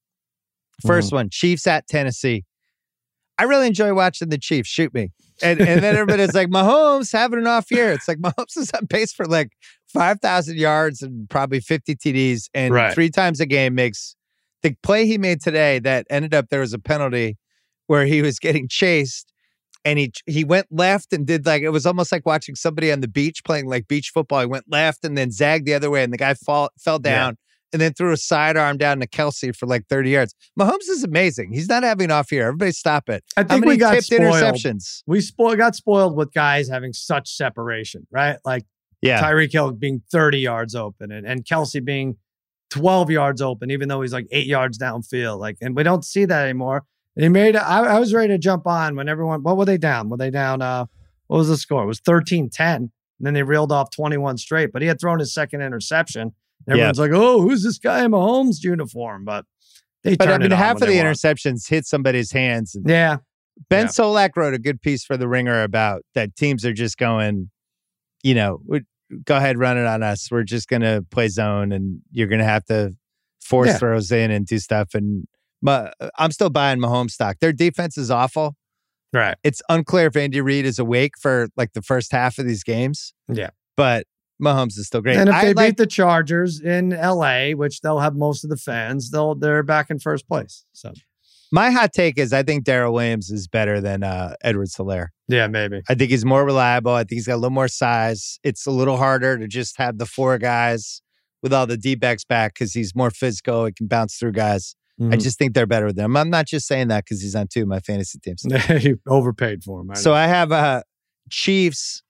1st one, Chiefs at Tennessee. I really enjoy watching the Chiefs. Shoot me. And, and then everybody's like, Mahomes having an off year. It's like Mahomes is on pace for like five thousand yards and probably fifty T Ds, and
Right.
three times a game makes the play he made today that ended up there was a penalty where he was getting chased. And he he went left and did like, it was almost like watching somebody on the beach playing like beach football. He went left and then zagged the other way, and the guy fall, fell down and then threw a sidearm down to Kelsey for like thirty yards. Mahomes is amazing. He's not having off here. Everybody stop it.
I
How
think
many
we got
tipped
spoiled.
interceptions?
We spo- got spoiled with guys having such separation, right? Like
Yeah.
Tyreek Hill being thirty yards open and, and Kelsey being twelve yards open, even though he's like eight yards downfield. Like, and we don't see that anymore. And he made, I, I was ready to jump on when everyone, what were they down? Were they down, uh, what was the score? It was thirteen ten. And then they reeled off twenty-one straight, but he had thrown his second interception. Everyone's yeah. like, "Oh, who's this guy in Mahomes uniform?" But they
but
turn
I mean,
it on
half of the
want.
interceptions hit somebody's hands. And
yeah,
Ben
yeah.
Solak wrote a good piece for The Ringer about that teams are just going, you know, go ahead, run it on us. We're just going to play zone, and you're going to have to force yeah. throws in and do stuff. And but I'm still buying Mahomes stock. Their defense is awful.
Right.
It's unclear if Andy Reid is awake for like the first half of these games.
Yeah.
But Mahomes is still great.
And if
I
they
like,
beat the Chargers in L A, which they'll have most of the fans, they'll they're back in first place. So
my hot take is I think Darrell Williams is better than uh, Edwards-Helaire.
Yeah, maybe.
I think he's more reliable. I think he's got a little more size. It's a little harder to just have the four guys with all the D-backs back because he's more physical. He can bounce through guys. Mm-hmm. I just think they're better with him. I'm not just saying that because he's on two of my fantasy teams.
You overpaid for him. I
so
know.
I have uh, Chiefs.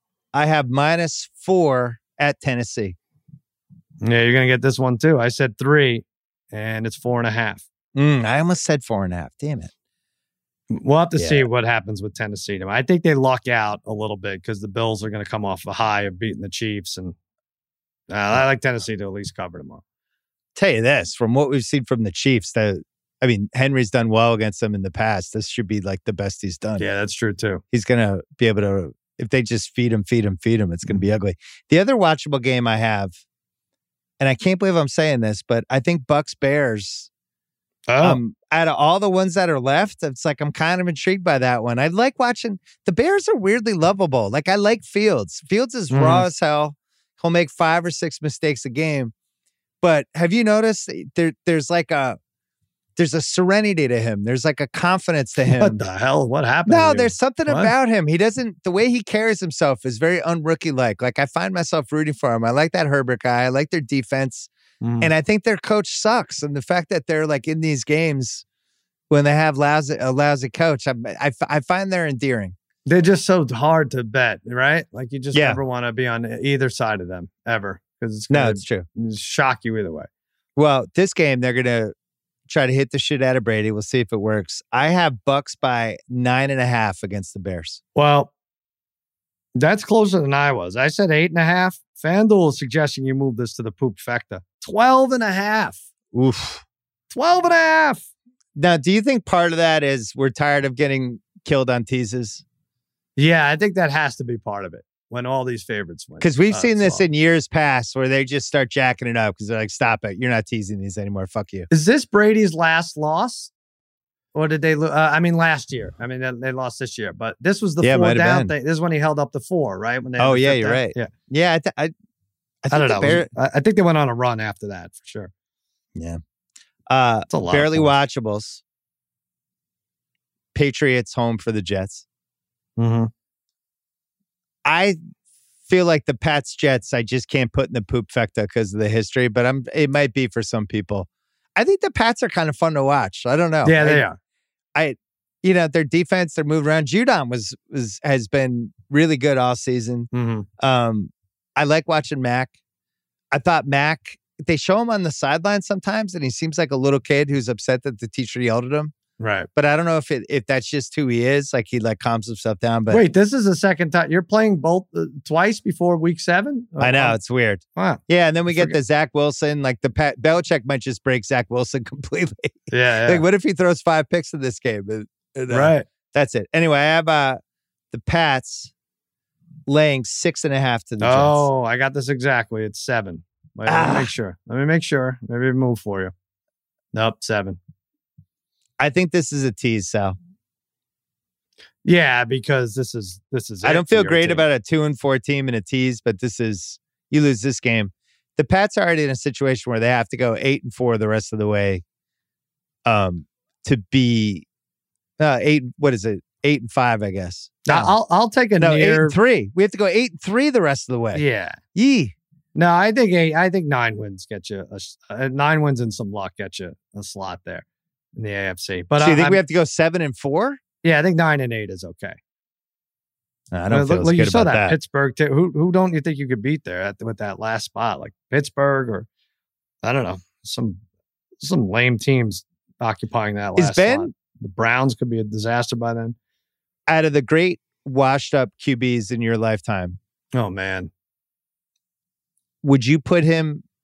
I have minus four at Tennessee.
Yeah, you're going to get this one too. I said three, and it's four and a half.
Mm, I almost said four and a half. Damn it.
We'll have to
yeah.
see what happens with Tennessee. I think they luck out a little bit because the Bills are going to come off a high of beating the Chiefs. And uh, I like Tennessee to at least cover tomorrow.
Tell you this, from what we've seen from the Chiefs, that I mean, Henry's done well against them in the past. This should be like the best he's done.
Yeah, that's true too.
He's going to be able to, if they just feed him, feed him, feed him, it's going to be ugly. The other watchable game I have, and I can't believe I'm saying this, but I think Bucks Bears.
Oh.
Um, out of all the ones that are left, it's like I'm kind of intrigued by that one. I like watching the Bears are weirdly lovable. Like I like Fields. Fields is mm. raw as hell. He'll make five or six mistakes a game. But have you noticed there? There's like a there's a serenity to him. There's like a confidence to him.
What the hell? What happened?
No, there's something
what?
about him. He doesn't. The way he carries himself is very unrookie like. Like I find myself rooting for him. I like that Herbert guy. I like their defense. Mm. And I think their coach sucks. And the fact that they're like in these games when they have lousy, a lousy coach, I, I, I find they're endearing.
They're just so hard to bet, right? Like you just
yeah.
never want to be on either side of them ever. Because it's
no, it's true.
Shock you either way.
Well, this game, they're going to try to hit the shit out of Brady. We'll see if it works. I have Bucks by nine and a half against the Bears.
Well, that's closer than I was. I said eight and a half. FanDuel is suggesting you move this to the poop factor. twelve and a half.
Oof.
twelve and a half.
Now, do you think part of that is we're tired of getting killed on teases?
Yeah, I think that has to be part of it when all these favorites win.
Because we've
uh,
seen this
so.
in years past where they just start jacking it up because they're like, stop it. You're not teasing these anymore. Fuck you.
Is this Brady's last loss? Or did they, uh, I mean, last year. I mean, they, they lost this year, but this was the
yeah,
four down thing. This is when he held up the four, right? When they
oh, yeah, you're
down.
right.
Yeah.
Yeah. I, th- I, I, think
I don't know.
Bear-
I, I think they went on a run after that for sure.
Yeah. Uh, barely watchables. Patriots home for the Jets.
Mm-hmm.
I feel like the Pats Jets, I just can't put in the poop factor because of the history, but I'm. It might be for some people. I think the Pats are kind of fun to watch. I don't know.
Yeah, they
I,
are.
I, you know, their defense, they're moving around. Judon was was has been really good all season.
Mm-hmm.
Um, I like watching Mac. I thought Mac. They show him on the sideline sometimes, and he seems like a little kid who's upset that the teacher yelled at him.
Right.
But I don't know if it if that's just who he is. Like he like calms himself down. But
wait, this is the second time you're playing both uh, twice before week seven.
I know oh. It's weird.
Wow.
Yeah, and then we get the Zach Wilson. Like the Pat, Belichick might just break Zach Wilson completely.
Yeah. yeah.
Like what if he throws five picks in this game? And, and, uh,
right.
That's it. Anyway, I have uh, the Pats laying six and a half to the Jets.
Oh, I got this exactly. It's seven. Wait, ah. Let me make sure. Let me make sure. Maybe move for you. Nope, seven.
I think this is a tease, Sal.
Yeah, because this is this is.
I don't feel great team. about a two and four team in a tease, but this is you lose this game. The Pats are already in a situation where they have to go eight and four the rest of the way, um, to be uh, eight. What is it? Eight and five, I guess.
No, I'll I'll take a
no
near...
eight and three. We have to go eight and three the rest of the way.
Yeah.
Yee.
No, I think eight. I think nine wins get you a, uh, nine wins and some luck get you a slot there in the A F C. But
so you
I,
think
I'm,
we have to go seven and four?
Yeah, I think nine and eight is okay.
I don't uh, feel
look,
good
you saw
about
that,
that
Pittsburgh too. Who who don't you think you could beat there at, with that last spot, like Pittsburgh or I don't know, some some lame teams occupying that last
Is Ben,
slot. The Browns could be a disaster by then.
Out of the great washed up Q Bs in your lifetime,
oh man,
would you put him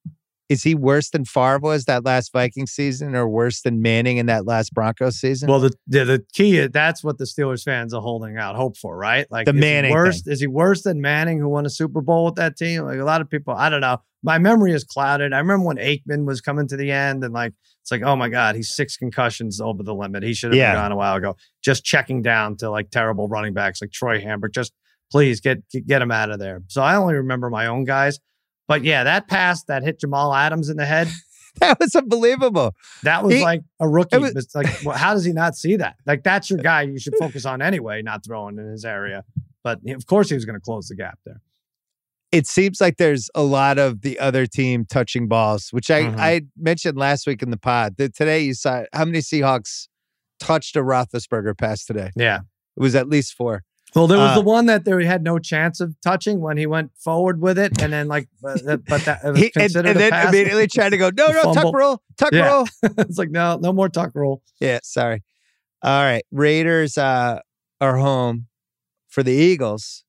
Is he worse than Favre was that last Vikings season, or worse than Manning in that last Broncos season?
Well, the the, the key is that's what the Steelers fans are holding out hope for, right? Like
the
is
Manning
he worse
thing.
Is he worse than Manning, who won a Super Bowl with that team? Like a lot of people, I don't know. My memory is clouded. I remember when Aikman was coming to the end, and like it's like, oh my God, he's six concussions over the limit. He should have
Yeah.
been gone a while ago. Just checking down to like terrible running backs like Troy Hamburg. Just please get get, get him out of there. So I only remember my own guys. But yeah, that pass that hit Jamal Adams in the head,
That was unbelievable.
that was
He-
like a rookie.
it was-
It's like, well, how does he not see that? Like, that's your guy you should focus on anyway, not throwing in his area. But of course, he was going to close the gap there.
It seems like there's a lot of the other team touching balls, which I,
Mhm.
I mentioned last week in the pod. That today you saw how many Seahawks touched a Roethlisberger pass today.
Yeah.
It was at least four.
Well, there was
Uh,
the one that there had no chance of touching when he went forward with it, and then like, but, that- but that it was
He, and,
considered
and
a
then
pass.
immediately tried to go, no, no, tuck
Fumble.
roll, tuck
Yeah.
roll.
It's like no, no more tuck roll.
Yeah, sorry. All right. Raiders uh, are home for the Eagles.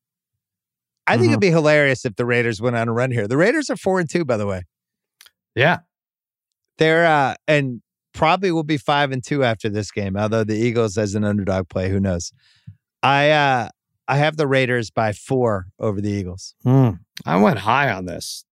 I think
Mhm.
it'd be hilarious if the Raiders went on a run here. The Raiders are four and two, by the way.
Yeah,
They're uh, and probably will be five and two after this game. Although the Eagles as an underdog play, who knows? I uh, I have the Raiders by four over the Eagles.
Hmm. I went high on this.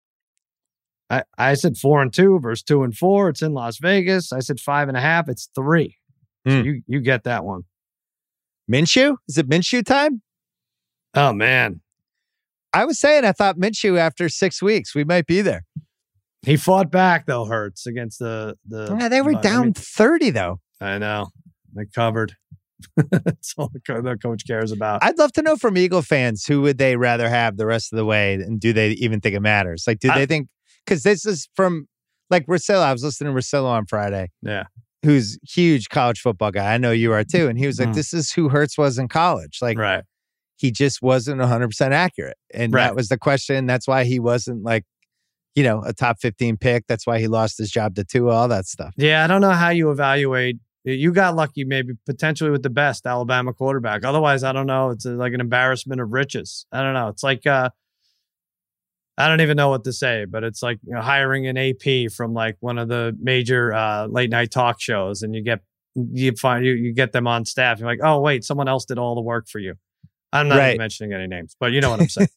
I I said four and two versus two and four. It's in Las Vegas. I said five and a half. It's three. So
Hmm.
you you get that one.
Minshew? Is it Minshew time?
Oh man,
I was saying I thought Minshew after six weeks we might be there.
he fought back though. Hurts against the the.
Yeah, they were
but, I
down
mean,
thirty though.
I know they covered. That's all the, co- the coach cares about.
I'd love to know from Eagle fans who would they rather have the rest of the way, and do they even think it matters? Like, do
I-
they think? Because this is from like Russillo. I was listening to Russillo on Friday,
Yeah.
who's huge college football guy. I know you are too, and he was like,
Mm.
"This is who Hurts was in college. Like,
Right.
he just wasn't one hundred percent accurate, and
Right.
that was the question. That's why he wasn't like, you know, a top fifteen pick. That's why he lost his job to Tua. All that stuff.
Yeah, I don't know how you evaluate. You got lucky, maybe potentially with the best Alabama quarterback. Otherwise, I don't know. It's a, like an embarrassment of riches. I don't know. It's like uh, I don't even know what to say, but it's like you know, hiring an A P from like one of the major uh, late night talk shows, and you get you find you you get them on staff. You're like, oh wait, someone else did all the work for you. I'm not
Right.
even mentioning any names, but you know what I'm saying.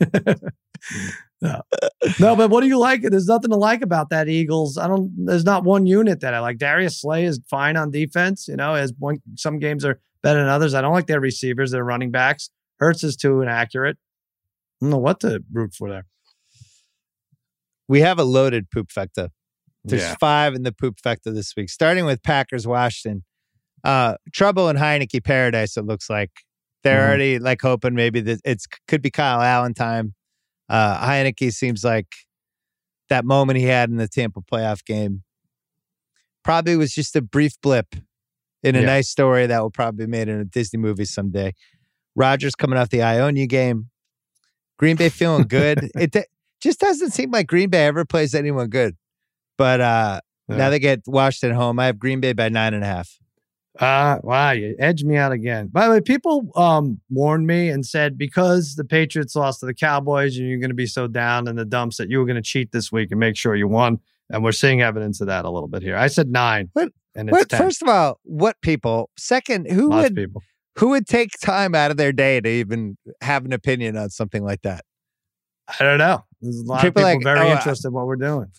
no. no, but what do you like? There's nothing to like about that Eagles. I don't. There's not one unit that I like. Darius Slay is fine on defense. You know, as one some games are better than others. I don't like their receivers, their running backs. Hurts is too inaccurate. I don't know what to root for there.
We have a loaded poop factor. There's
Yeah.
five in the poop factor this week, starting with Packers Washington. Uh, trouble in Heineke paradise. It looks like they're
Mhm.
already like hoping maybe that it's could be Kyle Allen time. Uh, Heineke seems like that moment he had in the Tampa playoff game probably was just a brief blip in a
Yeah.
nice story that will probably be made in a Disney movie someday. Rodgers coming off the Ionia game. Green Bay feeling good. it d- just doesn't seem like Green Bay ever plays anyone good. But uh,
Yeah.
now they get Washington home. I have Green Bay by nine and a half.
Uh, wow, you edged me out again. By the way, people um, warned me and said because the Patriots lost to the Cowboys, and you're going to be so down in the dumps that you were going to cheat this week and make sure you won. And we're seeing evidence of that a little bit here. I said nine,
What-
and it's
What,
ten.
first of all, what people? Second, who
Lots
would
of people.
who would take time out of their day to even have an opinion on something like that?
I don't know. There's a lot
People
of people
like,
very
oh, uh,
interested in what we're doing.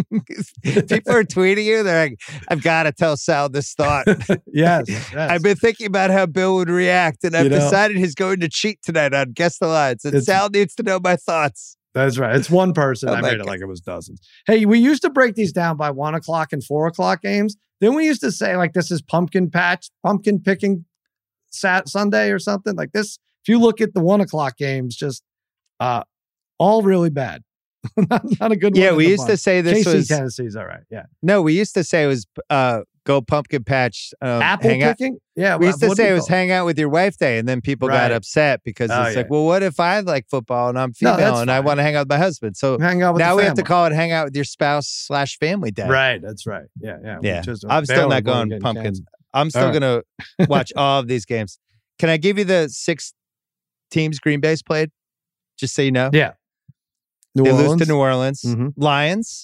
People are tweeting you. They're like, "I've got to tell Sal this thought.
yes, yes.
I've been thinking about how Bill would react, and I've
You know-
decided he's going to cheat tonight on Guess the Lines. And
It's-
Sal needs to know my thoughts."
That's right. It's one person.
Oh
I
my
made it
God.
like it was dozens. Hey, we used to break these down by one o'clock and four o'clock games. Then we used to say like this is pumpkin patch, pumpkin picking sat Sunday or something like this. If you look at the one o'clock games, just uh, all really bad. not, not a good one.
Yeah,
in
we
the
used to
bunch.
say this
K C
was
Tennessee's all right. Yeah,
no. We used to say it was uh, go pumpkin patch. Um,
apple
hang out.
picking. Yeah,
We used to
what do
say
we
it was
call
hang out with your wife day, and then people got
Right.
upset because
Oh,
it's like,
yeah.
well, what if I like football and I'm
No,
female
that's
and I
fine.
want to hang out with my husband? So
hang out with
now
the
we have to
family.
call it hang out with your spouse slash family day.
Right, that's right. Yeah, yeah.
Yeah.
Which is
I'm still
barely
not
going
going
getting
pumpkin.
canceled.
I'm still
All right.
going to watch all of these games. Can I give you the six teams Green Bay's played? Just so you know.
Yeah. New
they
Orleans.
lose to New Orleans.
Mhm.
Lions,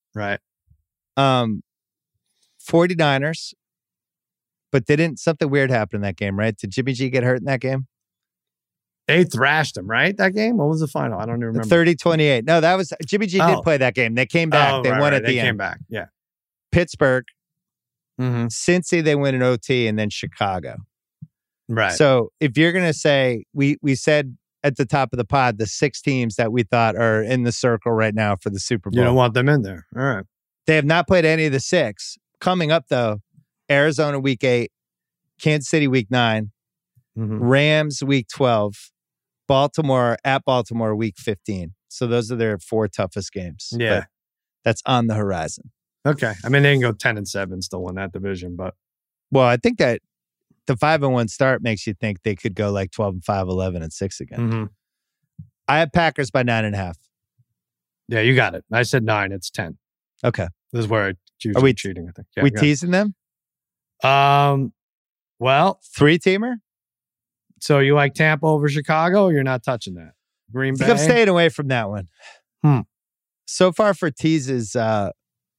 Right.
Um, 49ers, but didn't something weird happen in that game, right? Did Jimmy G get hurt in that game?
They thrashed them, right? That game? What was the final? I don't even remember.
thirty twenty-eight. No, that was Jimmy G
oh.
did play that game. They came back.
Oh,
they
right,
won
right.
at
they
the
end. They came
end.
back. Yeah.
Pittsburgh,
mm-hmm.
Cincy, they win in O T, and then Chicago.
Right.
So if you're going to say, we we said at the top of the pod, the six teams that we thought are in the circle right now for the Super Bowl.
You don't want them in there. All right.
They have not played any of the six. Coming up, though, Arizona week eight, Kansas City week nine,
mm-hmm.
Rams week twelve, Baltimore at Baltimore week fifteen. So those are their four toughest games.
Yeah.
But that's on the horizon.
Okay. I mean, they can go ten and seven still in that division, but.
Well, I think that the five and one start makes you think they could go like twelve and five, eleven and six again.
Mm-hmm.
I have Packers by nine and a half.
Yeah, you got it. I said nine. It's ten.
Okay.
This is where I choose
Are we
cheating, I think. Yeah,
we teasing them?
Um, well,
three teamer.
So you like Tampa over Chicago? Or you're not touching that. Green Bay.
I think I'm staying away from that one.
Hmm.
So far for teases, uh,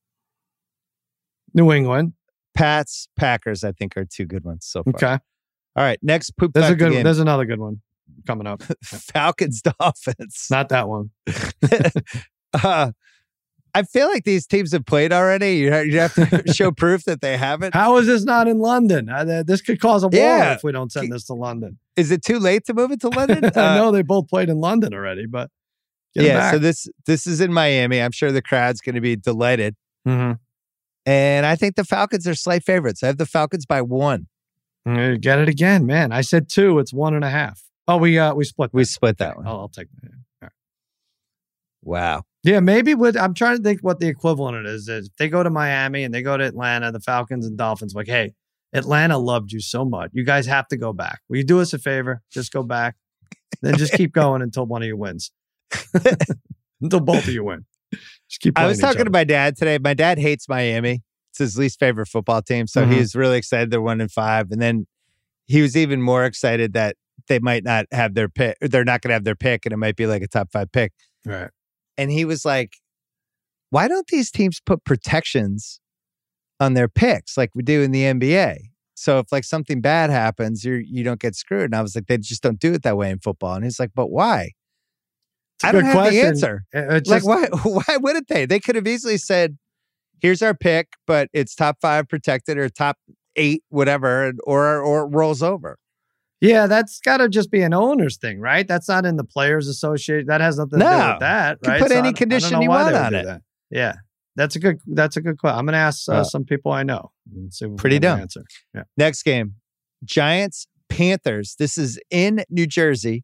New England,
Pats, Packers. I think are two good ones so far.
Okay.
All right. Next poop.
There's a good.
Game.
There's another good one coming up.
Falcons Dolphins.
Not that one.
uh, I feel like these teams have played already. You have, you have to show proof that they haven't.
How is this not in London? Uh, this could cause a war
yeah.
if we don't send this to London.
Is it too late to move it to London?
I
uh,
know they both played in London already, but
yeah. So this this is in Miami. I'm sure the crowd's going to be delighted.
Mm-hmm.
And I think the Falcons are slight favorites. I have the Falcons by one.
Get it again, man. I said two. It's one and a half. Oh, we uh we split. That.
We split that
okay.
one.
I'll, I'll take that. Right.
Wow.
Yeah, maybe with I'm trying to think what the equivalent is. Is if they go to Miami and they go to Atlanta, the Falcons and Dolphins, like, hey, Atlanta loved you so much. You guys have to go back. Will you do us a favor? Just go back. Then just keep going until one of you wins. Until both of you win. Just keep
I was talking
other.
to my dad today. My dad hates Miami. It's his least favorite football team. So
mm-hmm.
he's really excited they're one and five. And then he was even more excited that they might not have their pick. They're not going to have their pick and it might be like a top five pick.
Right.
And he was like, why don't these teams put protections on their picks like we do in the N B A? So if like something bad happens, you you don't get screwed. And I was like, they just don't do it that way in football. And he's like, but why? I don't have question. the answer. Just, like, why Why wouldn't they? They could have easily said, here's our pick, but it's top five protected or top eight, whatever, or or it rolls over.
Yeah, that's got to just be an owner's thing, right? That's not in the Players Association. That has nothing to
no.
do with that, right?
You can put
so
any condition you want on it.
That. Yeah, that's a good. That's a good question. I'm going to ask uh, uh, some people I know. And see what
pretty dumb.
Answer. Yeah.
Next game, Giants Panthers. This is in New Jersey,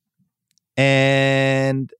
and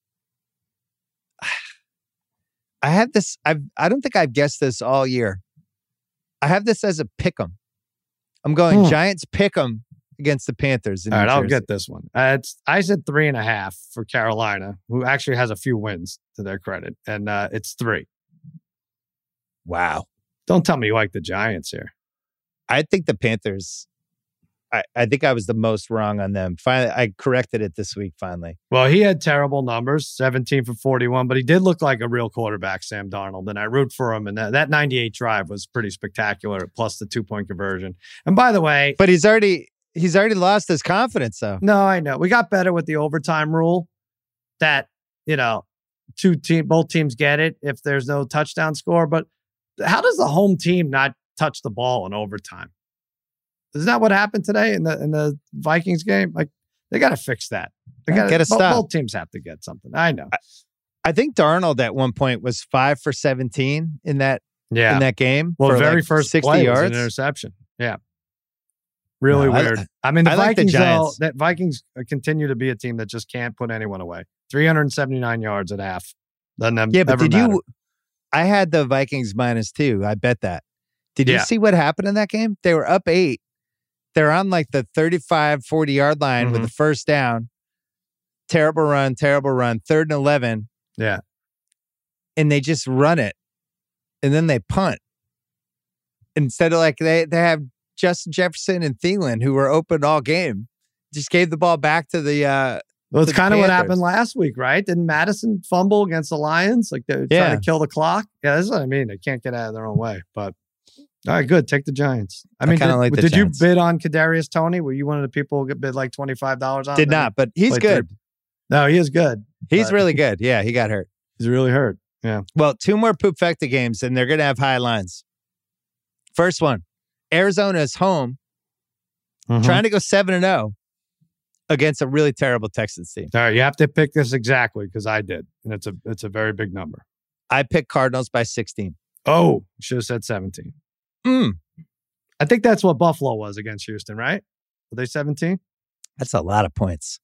I have this. I I don't think I've guessed this all year. I have this as a pick'em. I'm going hmm. Giants pick'em against the Panthers. In
All
New
right, I'll
Jersey.
get this one. Uh, it's I said three and a half for Carolina, who actually has a few wins to their credit, and uh, it's three.
Wow!
Don't tell me you like the Giants here.
I think the Panthers. I, I think I was the most wrong on them. Finally, I corrected it this week. Finally.
Well, he had terrible numbers, seventeen for forty-one, but he did look like a real quarterback, Sam Darnold, and I root for him. And that, that ninety-eight drive was pretty spectacular, plus the two-point conversion. And by the way,
but he's already he's already lost his confidence, though.
No, I know. We got better with the overtime rule. That you know, two team, both teams get it if there's no touchdown score. But how does the home team not touch the ball in overtime? Isn't that what happened today in the in the Vikings game? Like they got to fix that. They got to
stop.
Both teams have to get something. I know.
I, I think Darnold at one point was five for seventeen in that
yeah.
in that game.
Well,
for
very
like
first
sixty
play
yards,
was an interception. Yeah, really
no,
weird.
I,
I mean, the
I
Vikings
like the
though, that Vikings continue to be a team that just can't put anyone away. three hundred seventy-nine yards at half. Doesn't
yeah, but did
matter.
you? I had the Vikings minus two. I bet that. Did you
yeah.
see what happened in that game? They were up eight. They're on like the thirty-five, forty yard line mm-hmm. with the first down. Terrible run, terrible run. Third and eleven.
Yeah.
And they just run it. And then they punt. Instead of like they, they have Justin Jefferson and Thielen who were open all game. Just gave the ball back to the uh,
Well, it's
to the
kind of what
Panthers.
happened last week, right? Didn't Madison fumble against the Lions? Like they're
Yeah.
trying to kill the clock? Yeah, that's what I mean. They can't get out of their own way. But all right, good. Take the Giants. I
I
mean,
kinda
did,
like the
did you
Giants.
bid on Kadarius Toney? Were you one of the people who bid like twenty-five dollars on?
Did
Then
not, but he's
played
good.
through? No, he is good.
He's
but
really good. Yeah, he got hurt.
He's really hurt. Yeah.
Well, two more Poopfecta games, and they're going to have high lines. First one, Arizona is home,
Mhm.
trying to go seven and zero against a really terrible Texans team.
All right, you have to pick this exactly because I did, and it's a it's a very big number.
I picked Cardinals by sixteen.
Oh, you should have said seventeen.
Mm,
I think that's what Buffalo was against Houston, right? Were they seventeen?
that's a lot of points.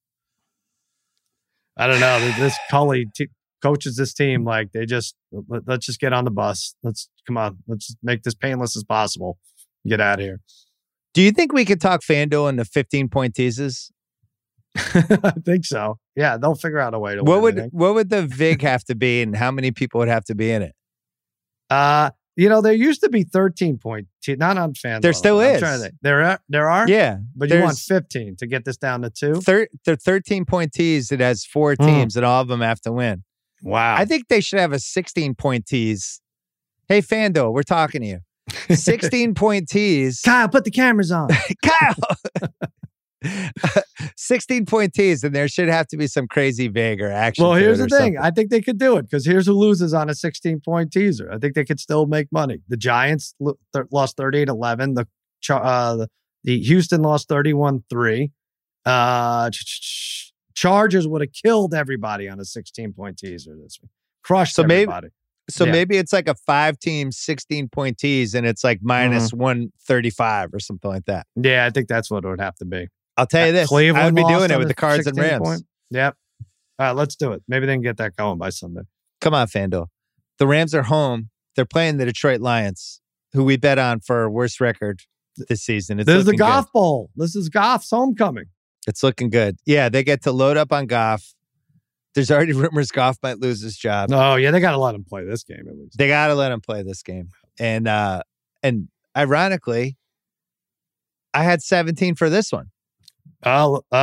I don't know. This Cully te- coaches this team like they just let, let's just get on the bus. Let's come on. Let's just make this painless as possible. Get out of here.
Do you think we could talk FanDuel into fifteen point teases?
I think so. Yeah, they'll figure out a way to.
What
win,
would
I think.
what would the vig have to be, and how many people would have to be in it?
Uh you know, there used to be thirteen point. Te- not on FanDuel.
There still
I'm
is.
trying to think. There are. There are.
Yeah,
but you want
there's
fifteen to get this down to two.
thir- the thirteen point tease. It has four
Mm.
teams, and all of them have to win.
Wow.
I think they should have a sixteen point tease. Hey, FanDuel, we're talking to you. sixteen point tease.
Kyle, put the cameras on.
Kyle. sixteen point tease, and there should have to be some crazy vig or action.
Well,
to
here's
it
the
or
thing.
something.
I think they could do it because here's who loses on a sixteen point teaser. I think they could still make money. The Giants lo- th- lost thirty-eight eleven. The, Char- uh, the the Houston lost thirty-one three. Uh, ch- ch- ch- Chargers would have killed everybody on a sixteen point teaser this week. Crushed
So maybe-
everybody.
So
Yeah.
maybe it's like a five team sixteen point tease, and it's like minus
Mm-hmm.
one thirty-five or something like that.
Yeah, I think that's what it would have to be.
I'll tell you this.
Cleveland
I would be
lost
doing it
on
with
a
the Cards and
sixteen
Rams.
point. Yep. All right, let's do it. Maybe they can get that going by Sunday.
Come on, FanDuel. The Rams are home. They're playing the Detroit Lions, who we bet on for worst record this season. It's
This is the
looking
Goff
good.
Bowl. This is Goff's homecoming.
It's looking good. Yeah, they get to load up on Goff. There's already rumors Goff might lose his job.
Oh, yeah, they got to let him play this game at least.
They got to let him play this game. And uh, and ironically, I had seventeen for this one.
Uh, uh,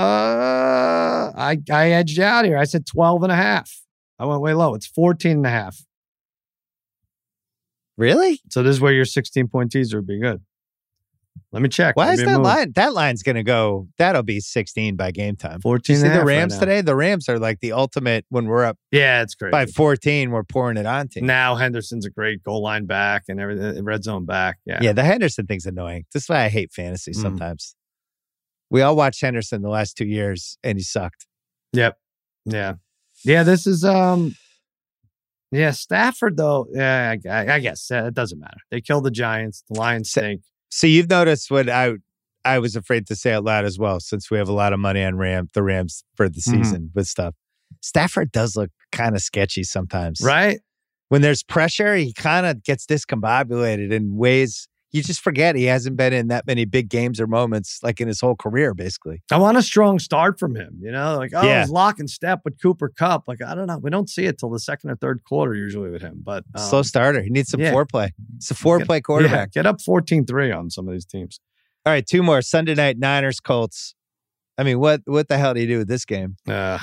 I, I edged out here. I said twelve and a half. I went way low. It's fourteen and a half.
Really?
So this is where your sixteen point teaser would be good. Let me check.
Why is
Maybe
that
move.
line? That line's going to go, that'll be sixteen by game time.
fourteen
You see
and a
the
half right
Rams
now.
today? The Rams are like the ultimate when we're up
Yeah, it's great.
by fourteen, we're pouring it on team.
Now Henderson's a great goal line back and everything, red zone back. Yeah.
Yeah, the Henderson thing's annoying. This is why I hate fantasy
Mm.
sometimes. We all watched Henderson the last two years, and he sucked.
Yep. Yeah. Yeah. This is um. Yeah, Stafford though. Yeah, I, I guess uh, it doesn't matter. They killed the Giants. The Lions stink.
So you've noticed what I I was afraid to say out loud as well, since we have a lot of money on Ram the Rams for the
Mhm.
season with stuff. Stafford does look kind of sketchy sometimes,
Right.
When there's pressure, he kind of gets discombobulated in ways you just forget he hasn't been in that many big games or moments like in his whole career, basically.
I want a strong start from him. You know, like, oh,
Yeah.
he's lock and step with Cooper Kupp. Like, I don't know. We don't see it till the second or third quarter usually with him. But um,
Slow starter. He needs some
yeah.
foreplay. It's a foreplay quarterback.
Yeah, get up fourteen three on some of these teams.
All right, two more. Sunday night, Niners, Colts. I mean, what what the hell do you do with this game?
Uh,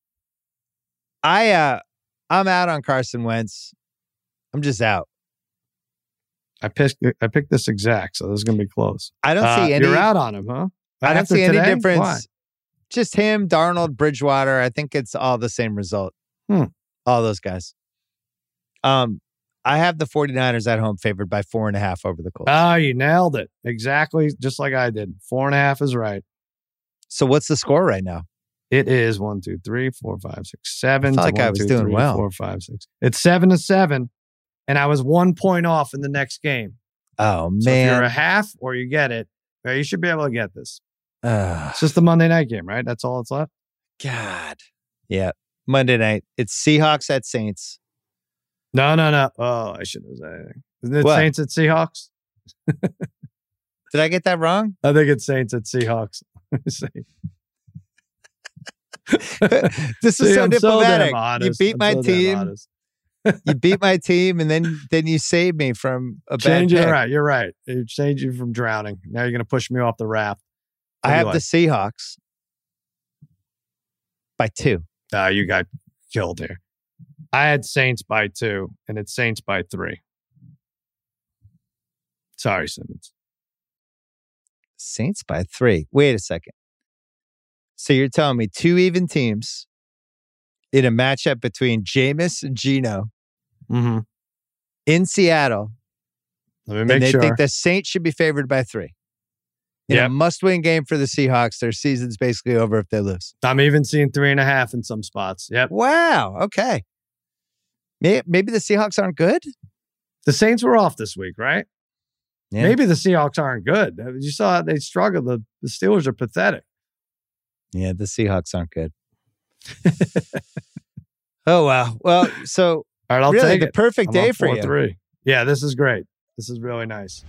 I uh I'm out on Carson Wentz. I'm just out.
I picked I picked this exact, so this is gonna be close.
I don't
Uh,
see any
You're out on him, huh?
I don't
After
see any
today?
difference.
Why?
Just him, Darnold, Bridgewater. I think it's all the same result.
Hmm.
All those guys. Um, I have the 49ers at home favored by four and a half over the Colts.
Oh, you nailed it. Exactly just like I did. Four and a half is right.
So what's the score right now?
It is one, two, three, four, five, six, seven.
I felt
to
like I
one,
was
two,
doing
three,
well.
Four, five, six. It's seven to seven, and I was one point off in the next game.
Oh,
So if you're
man.
a half or you get it, well, you should be able to get this.
Ugh,
It's just the Monday night game, right? That's all it's left.
God. Yeah. Monday night. It's Seahawks at Saints.
No, no, no. Oh, I shouldn't have said anything. Isn't it
What?
Saints at Seahawks?
Did I get that wrong?
I think it's Saints at Seahawks. See.
This is
See,
so
I'm
diplomatic.
damn honest.
You beat
I'm
my
so damn
team.
honest.
You beat my team, and then then you saved me from a bad
Change it.
pick.
Right. You're right. It changed you from drowning. Now you're going to push me off the raft. What
I
do you
have
like?
the Seahawks. by two.
Uh, you got killed here. I had Saints by two, and it's Saints by three. Sorry, Simmons.
Saints by three. Wait a second. So you're telling me two even teams in a matchup between Jameis and Geno
mm-hmm.
in Seattle.
Let me make
and they
sure.
think the Saints should be favored by three. In yep. a must-win game for the Seahawks, their season's basically over if they lose.
I'm even seeing three and a half in some spots. Yep.
Wow. Okay. Maybe, maybe the Seahawks aren't good?
The Saints were off this week, right? Yeah. Maybe the Seahawks aren't good. You saw how they struggled. The, the Steelers are pathetic.
Yeah, the Seahawks aren't good. Oh, wow. Well, so
all right, I'll
really,
take
the
it.
perfect
I'm
day for
four,
you.
Three. Yeah, this is great. This is really nice.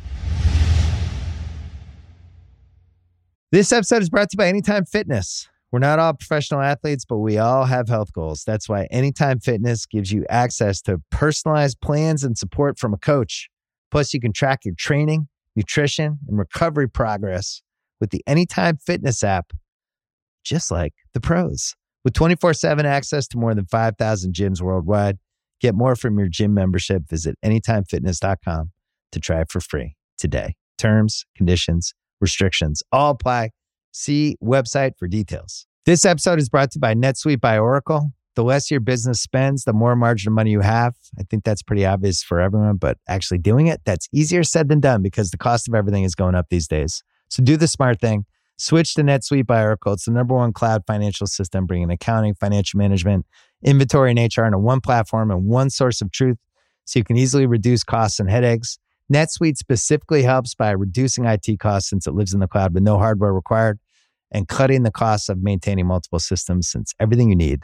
This episode is brought to you by Anytime Fitness. We're not all professional athletes, but we all have health goals. That's why Anytime Fitness gives you access to personalized plans and support from a coach. Plus, you can track your training, nutrition, and recovery progress with the Anytime Fitness app, just like the pros. With twenty-four seven access to more than five thousand gyms worldwide, get more from your gym membership. Visit anytime fitness dot com to try it for free today. Terms, conditions, restrictions all apply. See website for details. This episode is brought to you by NetSuite by Oracle. The less your business spends, the more margin of money you have. I think that's pretty obvious for everyone, but actually doing it, that's easier said than done because the cost of everything is going up these days. So do the smart thing. Switch to NetSuite by Oracle. It's the number one cloud financial system, bringing accounting, financial management, inventory, and H R into one platform and one source of truth so you can easily reduce costs and headaches. NetSuite specifically helps by reducing I T costs since it lives in the cloud with no hardware required and cutting the costs of maintaining multiple systems since everything you need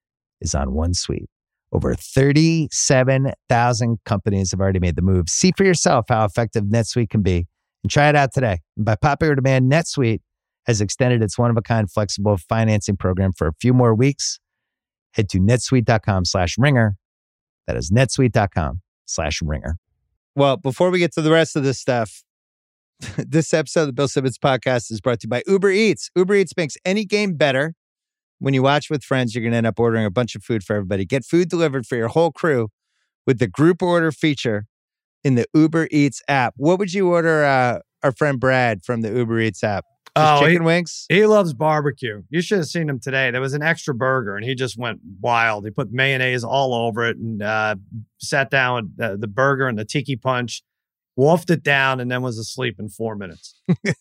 is on one suite. Over thirty-seven thousand companies have already made the move. See for yourself how effective NetSuite can be and try it out today. And by popular demand, NetSuite has extended its one-of-a-kind flexible financing program for a few more weeks. Head to netsuite.com slash ringer. That is netsuite.com slash ringer. Well, before we get to the rest of this stuff, this episode of the Bill Simmons Podcast is brought to you by Uber Eats. Uber Eats makes any game better. When you watch with friends, you're going to end up ordering a bunch of food for everybody. Get food delivered for your whole crew with the group order feature in the Uber Eats app. What would you order uh, our friend Brad from the Uber Eats app? Just
oh,
chicken
he,
wings?
He loves barbecue. You should have seen him today. There was an extra burger, and he just went wild. He put mayonnaise all over it and uh, sat down with the, the burger and the tiki punch, wolfed it down, and then was asleep in four minutes.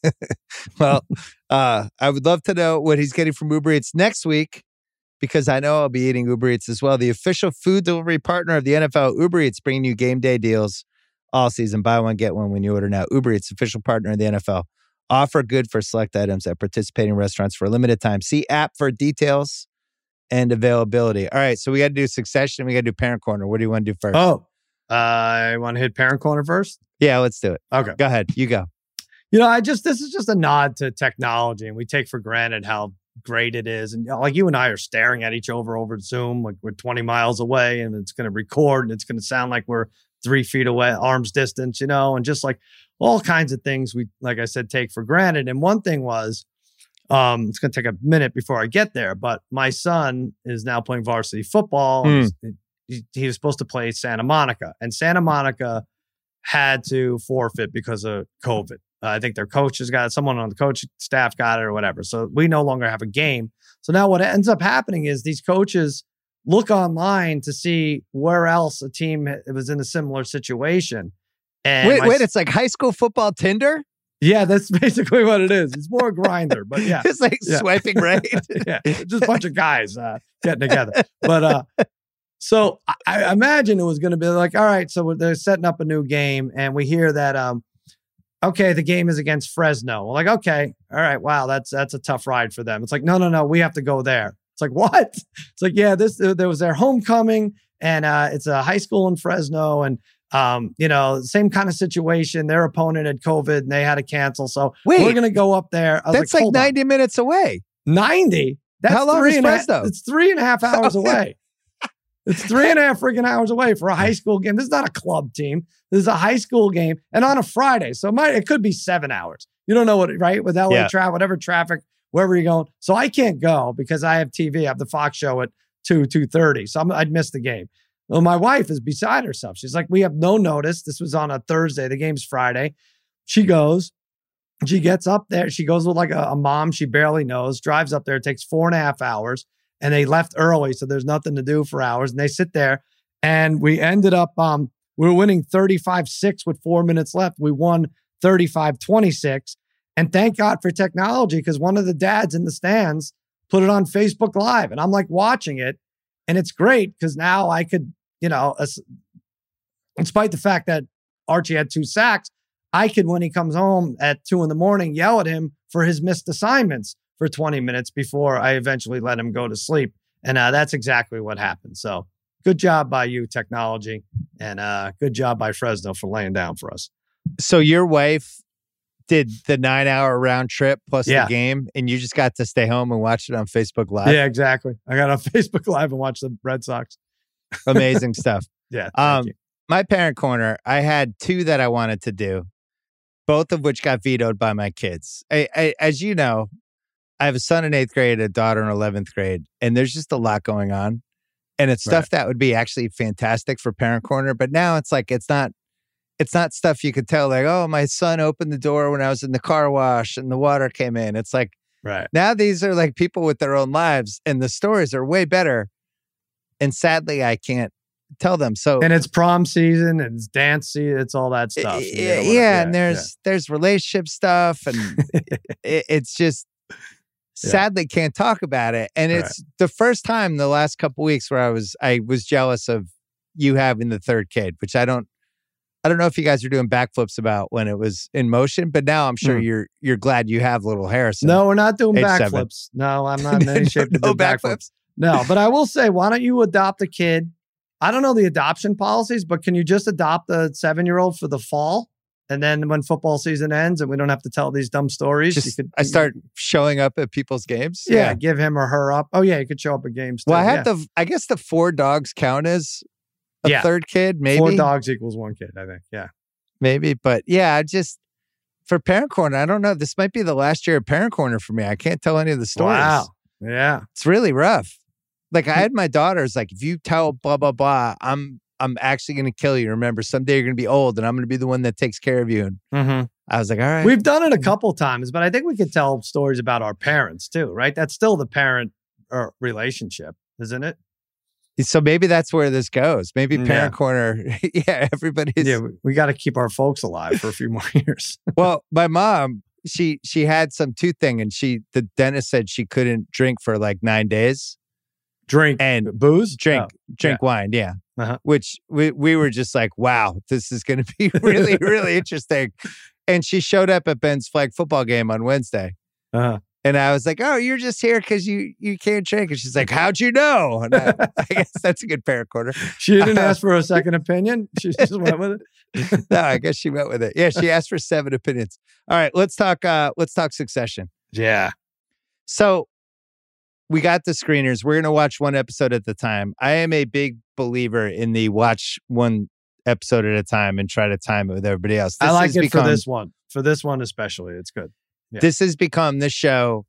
Well, uh, I would love to know what he's getting from Uber Eats next week, because I know I'll be eating Uber Eats as well. The official food delivery partner of the N F L, Uber Eats, bringing you game day deals all season. Buy one, get one when you order now. Uber Eats, official partner of the N F L. Offer good for select items at participating restaurants for a limited time. See app for details and availability. All right, so we got to do Succession. We got to do Parent Corner. What do you want to do first?
Oh, uh, I want to hit Parent Corner first?
Yeah, let's do it.
Okay.
Go ahead. You go.
You know, I just, this is just a nod to technology, and we take for granted how great it is. And you know, like you and I are staring at each other over Zoom, like we're twenty miles away, and it's going to record, and it's going to sound like we're three feet away, arm's distance, you know, and just like all kinds of things we, like I said, take for granted. And one thing was, um, it's going to take a minute before I get there, but my son is now playing varsity football.
Mm.
He, he was supposed to play Santa Monica, and Santa Monica had to forfeit because of COVID. Uh, I think their coaches got it. Someone on the coach staff got it or whatever. So we no longer have a game. So now what ends up happening is these coaches look online to see where else a team was in a similar situation. And
wait,
my,
wait, it's like high school football Tinder?
Yeah, that's basically what it is. It's more a grinder, but yeah.
It's like
yeah.
swiping right.
Yeah, just a bunch of guys uh, getting together. But uh, so I, I imagine it was going to be like, all right, so they're setting up a new game, and we hear that, um, okay, the game is against Fresno. We're like, okay, all right, wow, that's that's a tough ride for them. It's like, no, no, no, we have to go there. It's like, what? It's like, yeah, this there was their homecoming, and uh, it's a high school in Fresno, and um, you know, same kind of situation. Their opponent had COVID, and they had to cancel. So
Wait,
we're gonna go up there. I was
that's
like,
like ninety
on.
minutes away.
ninety? That's
How long
three
is
and a half-
Fresno?
It's three and a half hours away. It's three and a half freaking hours away for a high school game. This is not a club team. This is a high school game, and on a Friday, so it might it could be seven hours. You don't know what, right? With L A
yeah.
traffic, whatever traffic wherever you're going. So I can't go because I have T V. I have the Fox show at two, two thirty. So I'm, I'd miss the game. Well, my wife is beside herself. She's like, we have no notice. This was on a Thursday. The game's Friday. She goes, she gets up there. She goes with like a, a mom she barely knows, drives up there. It takes four and a half hours. And they left early. So there's nothing to do for hours. And they sit there. And we ended up, um, we were winning thirty-five six with four minutes left. We won thirty-five twenty-six. And thank God for technology, because one of the dads in the stands put it on Facebook Live. And I'm like watching it. And it's great because now I could, you know, as, despite the fact that Archie had two sacks, I could, when he comes home at two in the morning, yell at him for his missed assignments for twenty minutes before I eventually let him go to sleep. And uh, that's exactly what happened. So good job by you, technology. And uh, good job by Fresno for laying down for us.
So your wife did the nine hour round trip plus
Yeah.
the game, and you just got to stay home and watch it on Facebook Live.
Yeah, exactly. I got on Facebook Live and watched the Red Sox.
Amazing stuff.
Yeah. thank
Um,
you.
my parent corner, I had two that I wanted to do, both of which got vetoed by my kids. I, I, as you know, I have a son in eighth grade, a daughter in eleventh grade, and there's just a lot going on. And it's stuff
Right.
that would be actually fantastic for parent corner. But now it's like, it's not, it's not stuff you could tell like, oh, my son opened the door when I was in the car wash and the water came in. It's like,
Right.
now these are like people with their own lives and the stories are way better. And sadly, I can't tell them. So,
And it's prom season and it's dance season. It's all that stuff.
yeah,
You know,
yeah,
whatever.
and there's there's relationship stuff, and it, it's just
Yeah.
sadly can't talk about it. And
Right.
it's the first time the last couple weeks where I was I was jealous of you having the third kid, which I don't I don't know if you guys are doing backflips about when it was in motion, but now I'm sure
Mm.
you're you're glad you have little Harrison.
No, we're not doing
Age seven.
backflips. No, I'm not in any shape to
No
do backflips. No, but I will say, why don't you adopt a kid? I don't know the adoption policies, but can you just adopt a seven-year-old for the fall? And then when football season ends and we don't have to tell these dumb stories, you
Just
could
I start showing up at people's games.
yeah, give him or her up. Oh yeah, you could show up at games too.
Well, I have
yeah.
the I guess the four dogs count as a
Yeah.
third kid, maybe.
Four dogs equals one kid, I think. Yeah.
Maybe, but yeah, I just for Parent Corner, I don't know. This might be the last year of Parent Corner for me. I can't tell any of the stories.
Wow. Yeah.
It's really rough. Like I had my daughters, like, if you tell blah blah blah, I'm I'm actually gonna kill you. Remember, someday you're gonna be old and I'm gonna be the one that takes care of you. And
Mm-hmm.
I was like, all right.
We've done it a couple times, but I think we could tell stories about our parents too, right? That's still the parent uh, relationship, isn't it?
So maybe that's where this goes. Maybe Parent
Yeah.
Corner, yeah, everybody's
Yeah, we, we got to keep our folks alive for a few more years.
well, my mom, she she had some tooth thing and she the dentist said she couldn't drink for like nine days.
Drink
And
booze,
drink
Oh,
drink wine, yeah.
Uh-huh.
Which we we were just like, wow, this is going to be really really interesting. And she showed up at Ben's flag football game on Wednesday,
Uh-huh.
and I was like, oh, you're just here because you you can't drink. And she's like, how'd you know? And I, I guess that's a good Parent Corner.
She didn't ask for a second opinion. She just went with it.
No, I guess she went with it. Yeah, she asked for seven opinions. All right, let's talk. Uh, let's talk Succession.
Yeah.
So we got the screeners. We're going to watch one episode at the time. I am a big believer in the watch one episode at a time and try to time it with everybody else.
I
This
like
has
it
become,
for this one. For this one especially, it's good. Yeah.
This has become this show.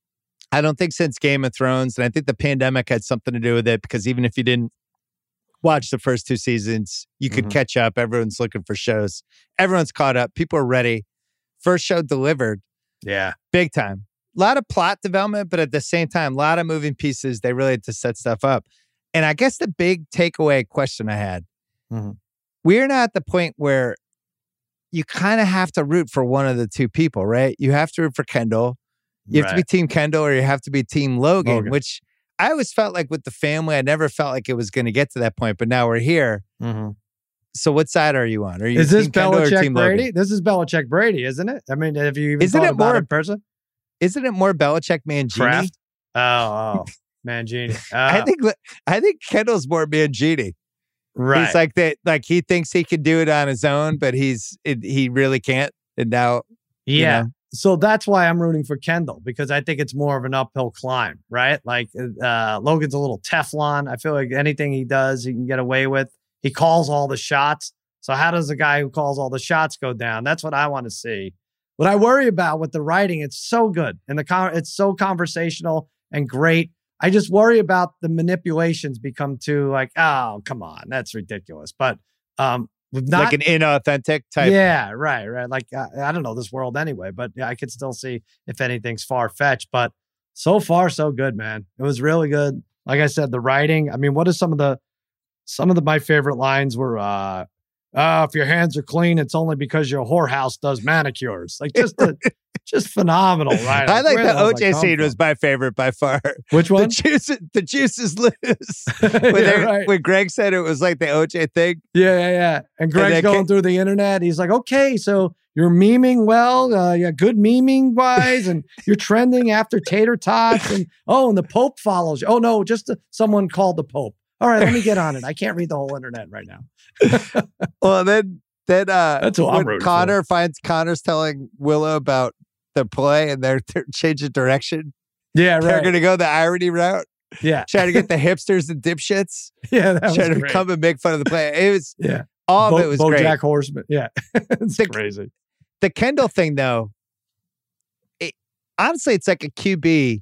I don't think since Game of Thrones, and I think the pandemic had something to do with it, because even if you didn't watch the first two seasons, you could
Mhm.
catch up. Everyone's looking for shows. Everyone's caught up. People are ready. First show delivered
Yeah.
big time. A lot of plot development, but at the same time, a lot of moving pieces. They really had to set stuff up. And I guess the big takeaway question I had,
Mhm.
we're now at the point where you kind of have to root for one of the two people, right? You have to root for Kendall. You have to be
Right.
Team Kendall or you have to be Team Logan,
Logan.
which I always felt like with the family, I never felt like it was going to get to that point, but now we're here.
Mhm.
So what side are you on? Are you
Is this
Team Kendall or
Belichick
Team
Brady?
Logan?
This is Belichick Brady, isn't it? I mean, have you even
Isn't
thought
it
about
more-
it in person?
Isn't it more Belichick Mangini?
Kraft? Oh, oh, Mangini.
I
Oh,
think I think Kendall's more Mangini.
right.
He's like that. Like he thinks he can do it on his own, but he's it, he really can't. And now, you
yeah.
know.
So that's why I'm rooting for Kendall, because I think it's more of an uphill climb, right? Like uh, Logan's a little Teflon. I feel like anything he does, he can get away with. He calls all the shots. So how does the guy who calls all the shots go down? That's what I want to see. what I worry about with the writing, it's so good and the con- it's so conversational and great. I just worry about the manipulations become too like, oh, come on, that's ridiculous. But um, not,
like an inauthentic type.
Yeah, right, right. Like uh, I don't know this world anyway, but yeah, I could still see if anything's far fetched. But so far, so good, man. It was really good. Like I said, the writing. I mean, what is some of the some of the my favorite lines were? Uh, uh, if your hands are clean, it's only because your whorehouse does manicures. Like just the, just phenomenal, right?
I like
Where
the
hell
O
did
J
that come
scene
from?
was my favorite by far.
Which one?
The juice, the juice is loose. when,
Yeah,
they-
right.
when Greg said it was like the O J thing.
Yeah, yeah, yeah. And Greg's
then
going
ca-
through the internet. He's like, okay, so you're memeing well, uh, yeah, good memeing wise, and you're trending after tater tots, and oh, and the Pope follows you. Oh no, just uh, someone called the Pope. All right, let me get on it. I can't read the whole internet right now.
Well, then then uh,
That's what I'm
when
rooting
Connor finds Connor's telling Willow about the play and they're, they're changing direction.
Yeah,
They're
right.
going to go the irony route,
Yeah,
trying to get the hipsters and dipshits,
yeah, that was
trying to
great.
come and make fun of the play. It was
Yeah,
all
Bo-
of it was great.
BoJack Horseman. Yeah, it's
The-
crazy.
The Kendall thing, though, it, honestly, it's like a Q B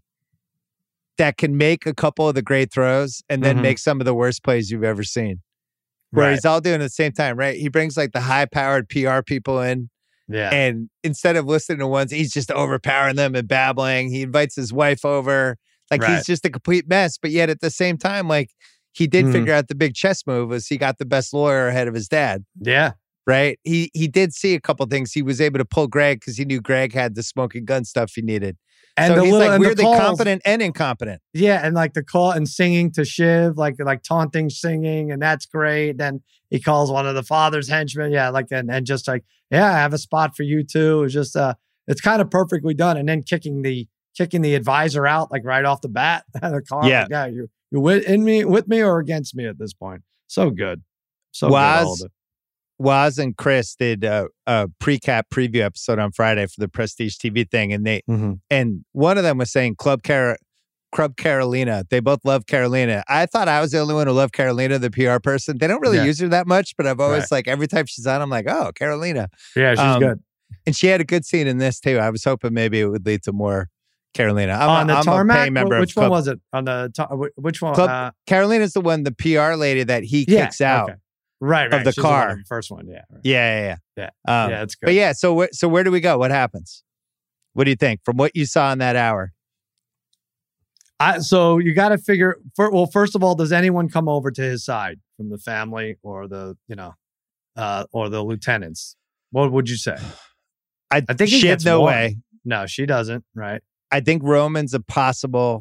that can make a couple of the great throws and then
Mhm.
make some of the worst plays you've ever seen. Where
Right.
he's all doing it at the same time, right? He brings like the high-powered P R people in,
Yeah,
and instead of listening to ones, he's just overpowering them and babbling. He invites his wife over. Like
Right.
he's just a complete mess. But yet at the same time, like he did
Mhm.
figure out the big chess move was he got the best lawyer ahead of his dad.
yeah,
Right. He he did see a couple things. He was able to pull Greg because he knew Greg had the smoking gun stuff he needed.
and
so
the
he's
little
like
and the
weirdly
calls-
competent and incompetent.
Yeah, and like the call and singing to Shiv, like like taunting singing, and that's great. Then he calls one of the father's henchmen, yeah, like and and just like, yeah, I have a spot for you too. It's just uh, it's kind of perfectly done. And then kicking the kicking the advisor out like right off the bat out of the car.
Yeah.
like, yeah, you you with in me with me or against me at this point. So good, so good. All
Waz-
of it.
Waz and Chris did a, a pre-cap preview episode on Friday for the Prestige T V thing, and they and one of them was saying Club Car- Club Carolina. They both love Carolina. I thought I was the only one who loved Carolina, the P R person. They don't really
Yeah.
use her that much, but I've always
Right.
like every time she's on, I'm like, oh, Carolina.
Yeah, she's
Um,
good.
And she had a good scene in this too. I was hoping maybe it would lead to more Carolina. I'm,
On
a,
the
I'm a
tarmac,
paying member
Wh-
of
which one
Club.
was it? On the ta- wh- which one?
Club-
uh,
Carolina's the one, the P R lady that he
yeah,
kicks out.
okay. Right, right.
the
She's one
car.
the first one, yeah, right.
Yeah, yeah,
Yeah.
yeah. Um,
yeah, it's good.
But yeah, so where, so where do we go? What happens? What do you think from what you saw in that hour?
I, so you got to figure. For, well, first of all, does anyone come over to his side from the family or the you know, uh, or the lieutenants? What would you say?
I,
I think he
shit,
gets
no
one.
way.
No, she doesn't. Right?
I think Roman's a possible,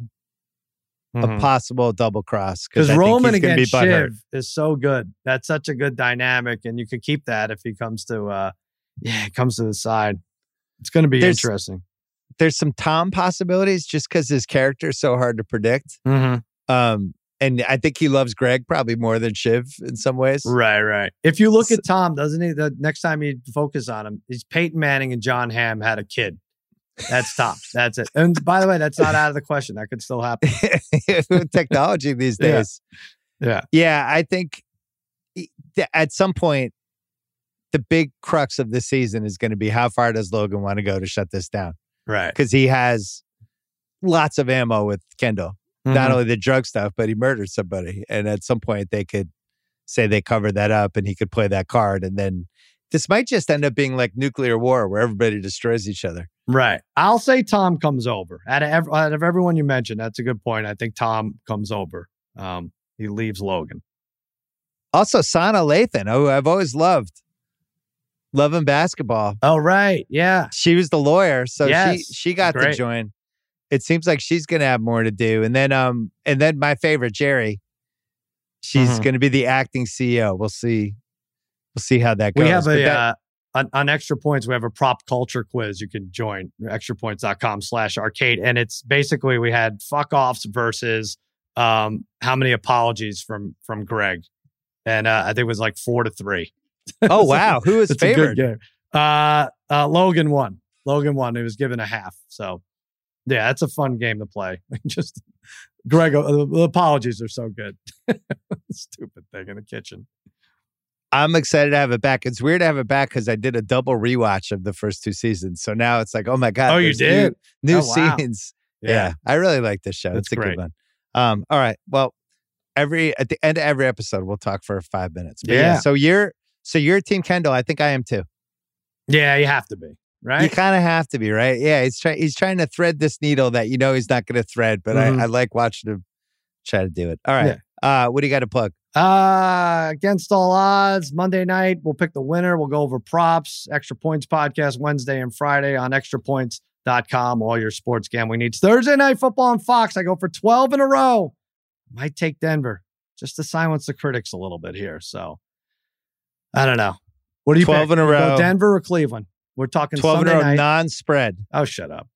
a possible double cross
Because
I think
Roman
he's gonna
against
be butthurt.
Shiv is so good. That's such a good dynamic, and you could keep that if he comes to. uh Yeah, he comes to the side. It's going to be
There's-
interesting.
There's some Tom possibilities just because his character is so hard to predict.
Mm-hmm.
Um, and I think he loves Greg probably more than Shiv in some ways.
Right, right. If you look
So-
at Tom, doesn't he? The next time you focus on him, he's Peyton Manning and John Hamm had a kid. That's Tom. That's it. And by the way, that's not out of the question. That could still happen.
With technology these
Yeah.
days.
Yeah.
Yeah, I think e- th- at some point, the big crux of this season is going to be how far does Logan want to go to shut this down?
Right.
Because he has lots of ammo with Kendall. Not
Mhm.
only the drug stuff, but he murdered somebody. And at some point, they could say they covered that up and he could play that card. And then this might just end up being like nuclear war where everybody destroys each other.
Right. I'll say Tom comes over. Out of, ev- out of everyone you mentioned, that's a good point. I think Tom comes over. Um, he leaves Logan.
Also, Sana Lathan, who I've always loved, loving basketball.
Oh, right. Yeah.
She was the lawyer, so
Yes.
she she got to
Great.
join. It seems like she's going to have more to do. And then, um, and then my favorite, Jerry, she's
Mhm.
going to be the acting C E O. We'll see. We'll see how that goes.
We have
But
a,
that-
uh, on, on Extra Points, we have a prop culture quiz. You can join extrapoints.com slash arcade. And it's basically, we had fuck offs versus um, how many apologies from, from Greg. And uh, I think it was like four to three.
oh wow, who is
It's a
favored?
good game. Uh, uh, Logan won. Logan won. He was given a half. So yeah, that's a fun game to play. Just Greg, uh, the apologies are so good. Stupid thing in the kitchen.
I'm excited to have it back. It's weird to have it back because I did a double rewatch of the first two seasons. So now it's like, oh my God.
Oh, you did?
New, new
oh, wow.
scenes.
Yeah.
yeah. I really like this show.
That's
it's a
great.
good one. Um, all right. Well, every at the end of every episode, we'll talk for five minutes. But
yeah.
yeah. So you're so you're Team Kendall. I think I am too.
Yeah, you have to be, right?
You kind of have to be, right? Yeah. He's trying he's trying to thread this needle that you know he's not going to thread, but mm-hmm. I, I like watching him try to do it. All right. Yeah. Uh, what do you got to plug?
Uh, against all odds, Monday night, we'll pick the winner. We'll go over props, Extra Points podcast Wednesday and Friday on extra points dot com. All your sports gambling needs. Thursday night football on Fox. I go for twelve in a row. Might take Denver just to silence the critics a little bit here. So I don't know. What do you
twelve
pick?
in a row?
Go Denver or Cleveland? We're talking
twelve
Sunday
in a row
night.
non-spread.
Oh, shut up.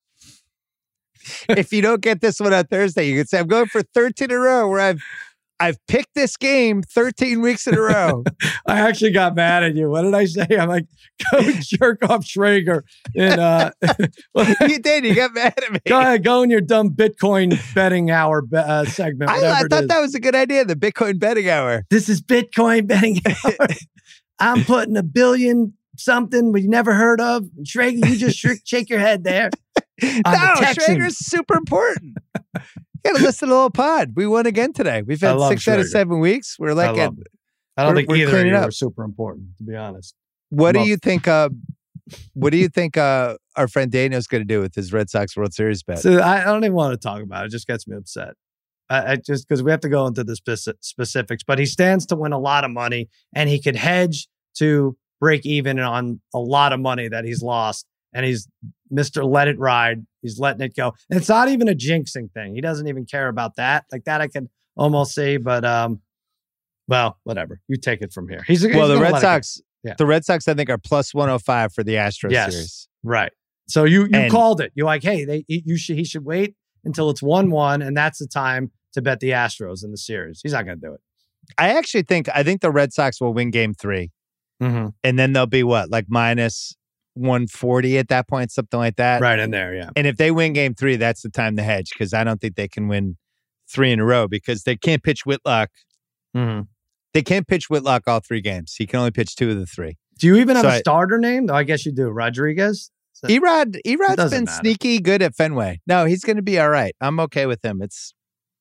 If you don't get this one on Thursday, you can say I'm going for thirteen in a row where I've I've picked this game thirteen weeks in a row.
I actually got mad at you. What did I say? I'm like, go jerk off Schrager. And, uh,
you did. You got mad at me.
Go ahead. Go in your dumb Bitcoin betting hour uh, segment.
I, I thought that was a good idea. The Bitcoin betting hour.
This is Bitcoin betting hour. I'm putting a billion something we never heard of. Schrager, you just sh- shake your head there.
No, Schrager's super important. You gotta listen to the whole pod. We won again today. We've had six
Schrager.
out of seven weeks. We're like,
I,
at,
I don't
we're,
think
we're
either of you
up.
are super important, to be honest.
What
I'm
do you
up.
think? Uh, what do you think uh, our friend Daniel's going to do with his Red Sox World Series bet?
So I, I don't even want to talk about it. It just gets me upset. I, I just because we have to go into the speci- specifics. But he stands to win a lot of money, and he could hedge to break even on a lot of money that he's lost. And he's Mister Let It Ride. He's letting it go. And it's not even a jinxing thing. He doesn't even care about that. Like that, I can almost see. But um, well, whatever. You take it from here. He's
well,
he's
the Red Sox.
Yeah.
The Red Sox, I think, are plus one hundred five for the Astros
yes,
series.
Right. So you you
and,
called it. You're like, hey, they you should he should wait until it's one one, and that's the time to bet the Astros in the series. He's not going to do it.
I actually think I think the Red Sox will win Game Three,
mm-hmm.
and then they'll be what, like minus one forty at that point, something like that.
Right in there, yeah.
And if they win Game Three, that's the time to hedge because I don't think they can win three in a row because they can't pitch Whitlock.
Mm-hmm.
They can't pitch Whitlock all three games. He can only pitch two of the three.
Do you even have
so
a
I,
starter name? No, I guess you do. Rodriguez?
Erod, Erod's been
matter.
sneaky good at Fenway. No, he's going to be all right. I'm okay with him. It's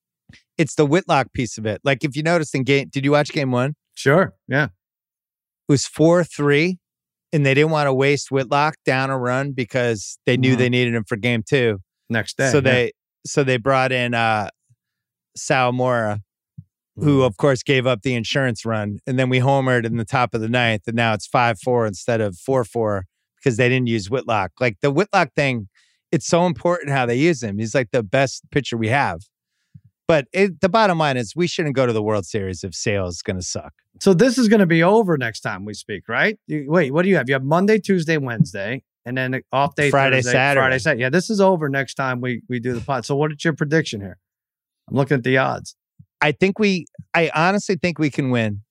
it's the Whitlock piece of it. Like if you noticed in game, did you watch game one?
Sure, yeah.
It was four three, and they didn't want to waste Whitlock down a run because they knew mm-hmm. they needed him for game two.
Next day.
So
yeah.
they so they brought in uh, Sawamura, who, of course, gave up the insurance run. And then we homered in the top of the ninth, and now it's five four instead of four four because they didn't use Whitlock. Like, the Whitlock thing, it's so important how they use him. He's like the best pitcher we have. But it, the bottom line is we shouldn't go to the World Series if Sale is going to suck.
So this is going to be over next time we speak, right? You, wait, what do you have? You have Monday, Tuesday, Wednesday, and then off day
Friday,
Thursday,
Saturday.
Friday, Saturday. Yeah, this is over next time we, we do the pod. So what is your prediction here? I'm looking at the odds.
I think we, I honestly think we can win.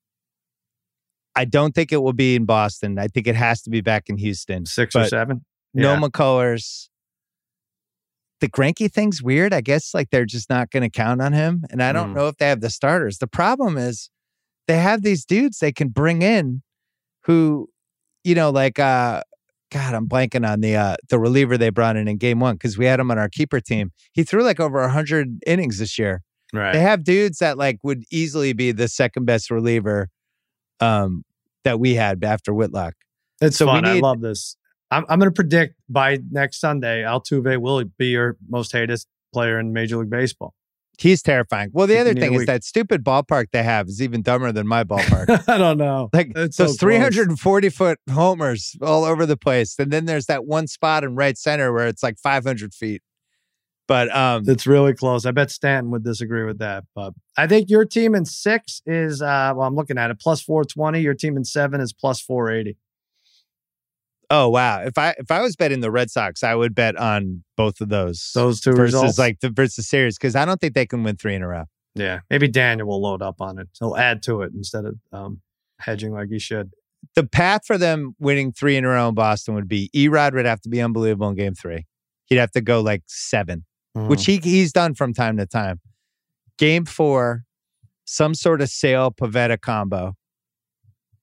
I don't think it will be in Boston. I think it has to be back in Houston.
Six or seven?
No
yeah.
McCullers. The Greinke thing's weird. I guess like they're just not going to count on him. And I don't mm. know if they have the starters. The problem is they have these dudes they can bring in who, you know, like, uh, God, I'm blanking on the uh, the reliever they brought in in game one because we had him on our keeper team. He threw like over one hundred innings this year.
Right.
They have dudes that like would easily be the second best reliever um, that we had after Whitlock.
It's
so
fun.
We need,
I love this. I'm, I'm going to predict by next Sunday, Altuve will be your most hated player in Major League Baseball.
He's terrifying. Well, the
You
other
need
thing
a
is
week.
that stupid ballpark they have is even dumber than my ballpark.
I don't know.
Like
It's
those
so
three hundred forty foot homers all over the place. And then there's that one spot in right center where it's like five hundred feet. But um,
it's really close. I bet Stanton would disagree with that. But I think your team in six is, uh, well, I'm looking at it, plus four twenty. Your team in seven is plus four eighty.
Oh, wow. If I if I was betting the Red Sox, I would bet on both of those.
Those two
versus
results.
like the versus series because I don't think they can win three in a row.
Yeah. Maybe Daniel will load up on it. He'll add to it instead of um, hedging like he should.
The path for them winning three in a row in Boston would be Erod would have to be unbelievable in game three. He'd have to go like seven. Mm-hmm. Which he he's done from time to time. Game four, some sort of Sale Pivetta combo.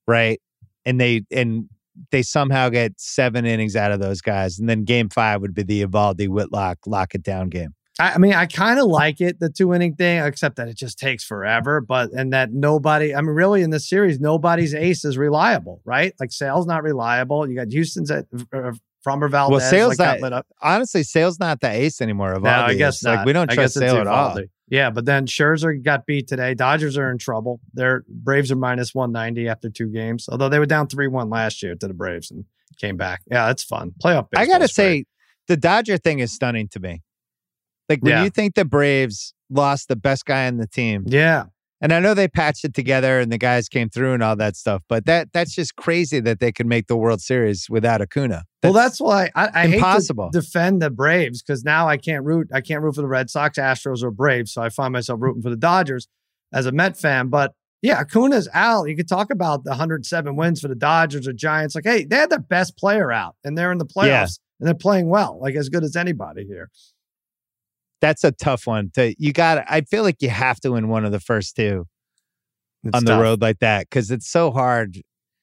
right? And they and they somehow get seven innings out of those guys, and then game five would be the Evaldi Whitlock lock it down game.
I, I mean, I kind of like it, the two inning thing, except that it just takes forever. But and that nobody, I mean, really in this series, nobody's ace is reliable, right? Like Sale's not reliable. You got Houston's at uh, Framber Valdez.
Well, Sale's
like,
not, honestly, Sale's not the ace anymore. Evaldi
no, I guess
is.
not.
Like, we don't
I
trust Sale at all.
Yeah, but then Scherzer got beat today. Dodgers are in trouble. Their Braves are minus one ninety after two games, although they were down three one last year to the Braves and came back. Yeah, that's fun. Playoff baseball.
I got to say, the Dodger thing is stunning to me. Like, when
yeah.
you think the Braves lost the best guy on the team.
Yeah.
And I know they patched it together and the guys came through and all that stuff, but that that's just crazy that they could make the World Series without Acuna. That's
well, that's why I, I
impossible.
hate to defend the Braves because now I can't root. I can't root for the Red Sox, Astros, or Braves. So I find myself rooting for the Dodgers as a Met fan. But yeah, Acuna's out. You could talk about the one hundred seven wins for the Dodgers or Giants. Like, hey, they had the best player out and they're in the playoffs
yeah.
and they're playing well, like as good as anybody here.
That's a tough one. To you got. I feel like you have to win one of the first two.
It's
on
tough.
the road like that because it's so hard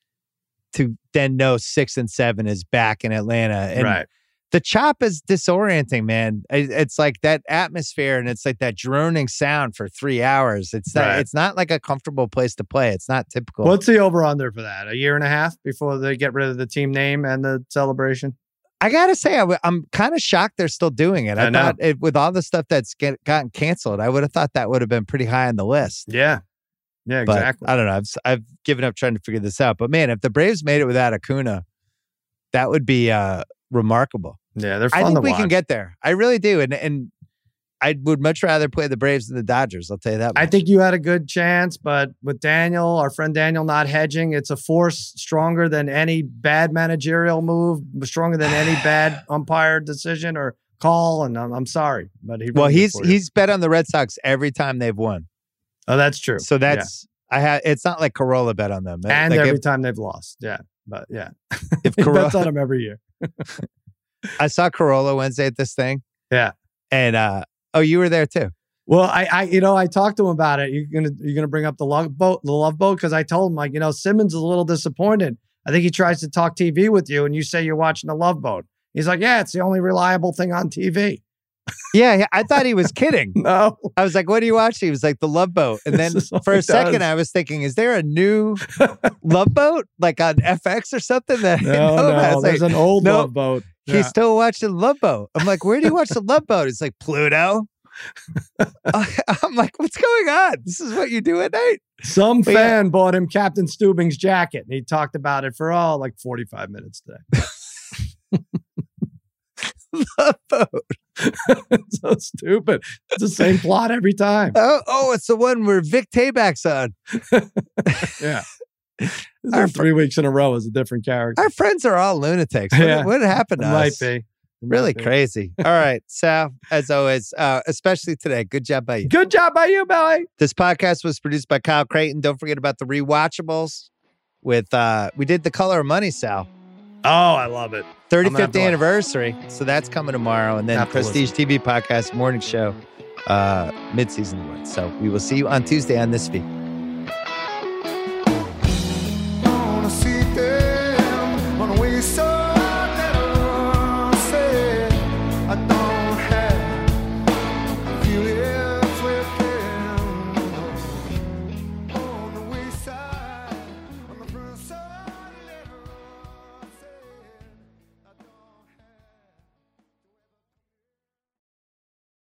to then know six and seven is back in Atlanta. And
right.
the chop is disorienting, man. It, it's like that atmosphere and it's like that droning sound for three hours. It's that,
right.
it's not like a comfortable place to play. It's not typical.
What's the over under for that? A year and a half before they get rid of the team name and the celebration?
I gotta say, I w- I'm kind of shocked they're still doing it. I,
I know.
thought it, with all the stuff that's get, gotten canceled, I would have thought that would have been pretty high on the list.
Yeah. Yeah,
But
exactly.
I don't know. I've I've given up trying to figure this out. But man, if the Braves made it without Acuna, that would be uh, remarkable.
Yeah, they're fun
I think
to
we
watch.
can get there. I really do. And and I would much rather play the Braves than the Dodgers. I'll tell you that much.
I think you had a good chance, but with Daniel, our friend Daniel, not hedging, it's a force stronger than any bad managerial move, stronger than any bad umpire decision or call. And I'm, I'm sorry, but he.
Well,
ruined it
he's
for you.
he's bet on the Red Sox every time they've won.
Oh, that's true.
So that's I have. It's not like Corolla bet on them,
and
like
every
if,
time they've lost. Yeah, but yeah,
if
he
Corolla,
bets on him every year.
I saw Corolla Wednesday at this thing.
Yeah,
and uh, oh, you were there too.
Well, I, I, you know, I talked to him about it. You're gonna, you're gonna bring up the love boat, the love boat, because I told him, like, you know, Simmons is a little disappointed. I think he tries to talk T V with you, and you say you're watching the Love Boat. He's like, yeah, it's the only reliable thing on T V.
Yeah, I thought he was kidding.
No,
I was like, what are you watching? He was like, the Love Boat. And then
This is all
for a
he
second,
does.
I was thinking, is there a new Love Boat like on F X or something that I
no,
know about?
no.
It's
There's
like,
an old
no,
Love Boat.
he's
Yeah.
still watching Love Boat. I'm like, where do you watch the Love Boat? It's like Pluto. I'm like, what's going on? This is what you do at night?
Some
But yeah.
fan bought him Captain Stubing's jacket, and he talked about it for all like forty-five minutes today.
Love Boat.
It's so stupid. It's the same plot every time.
Oh, oh, it's the one where Vic Tayback's on.
Yeah. This is
Our
like three weeks in a row as a different character.
Our friends are all lunatics. What,
Yeah.
what happened
It
to
might
us?
be. It
Really
might be.
crazy. All right, Sal, as always, uh, especially today, good job by you.
Good job by you, Billy.
This podcast was produced by Kyle Creighton. Don't forget about the rewatchables with, uh, we did The Color of Money, Sal.
Oh, I love it.
thirty-fifth
I'm gonna have to-
anniversary. So that's coming tomorrow. And then
Have to
Prestige T V podcast, morning show, uh, mid-season one. So we will see you on Tuesday on this feed.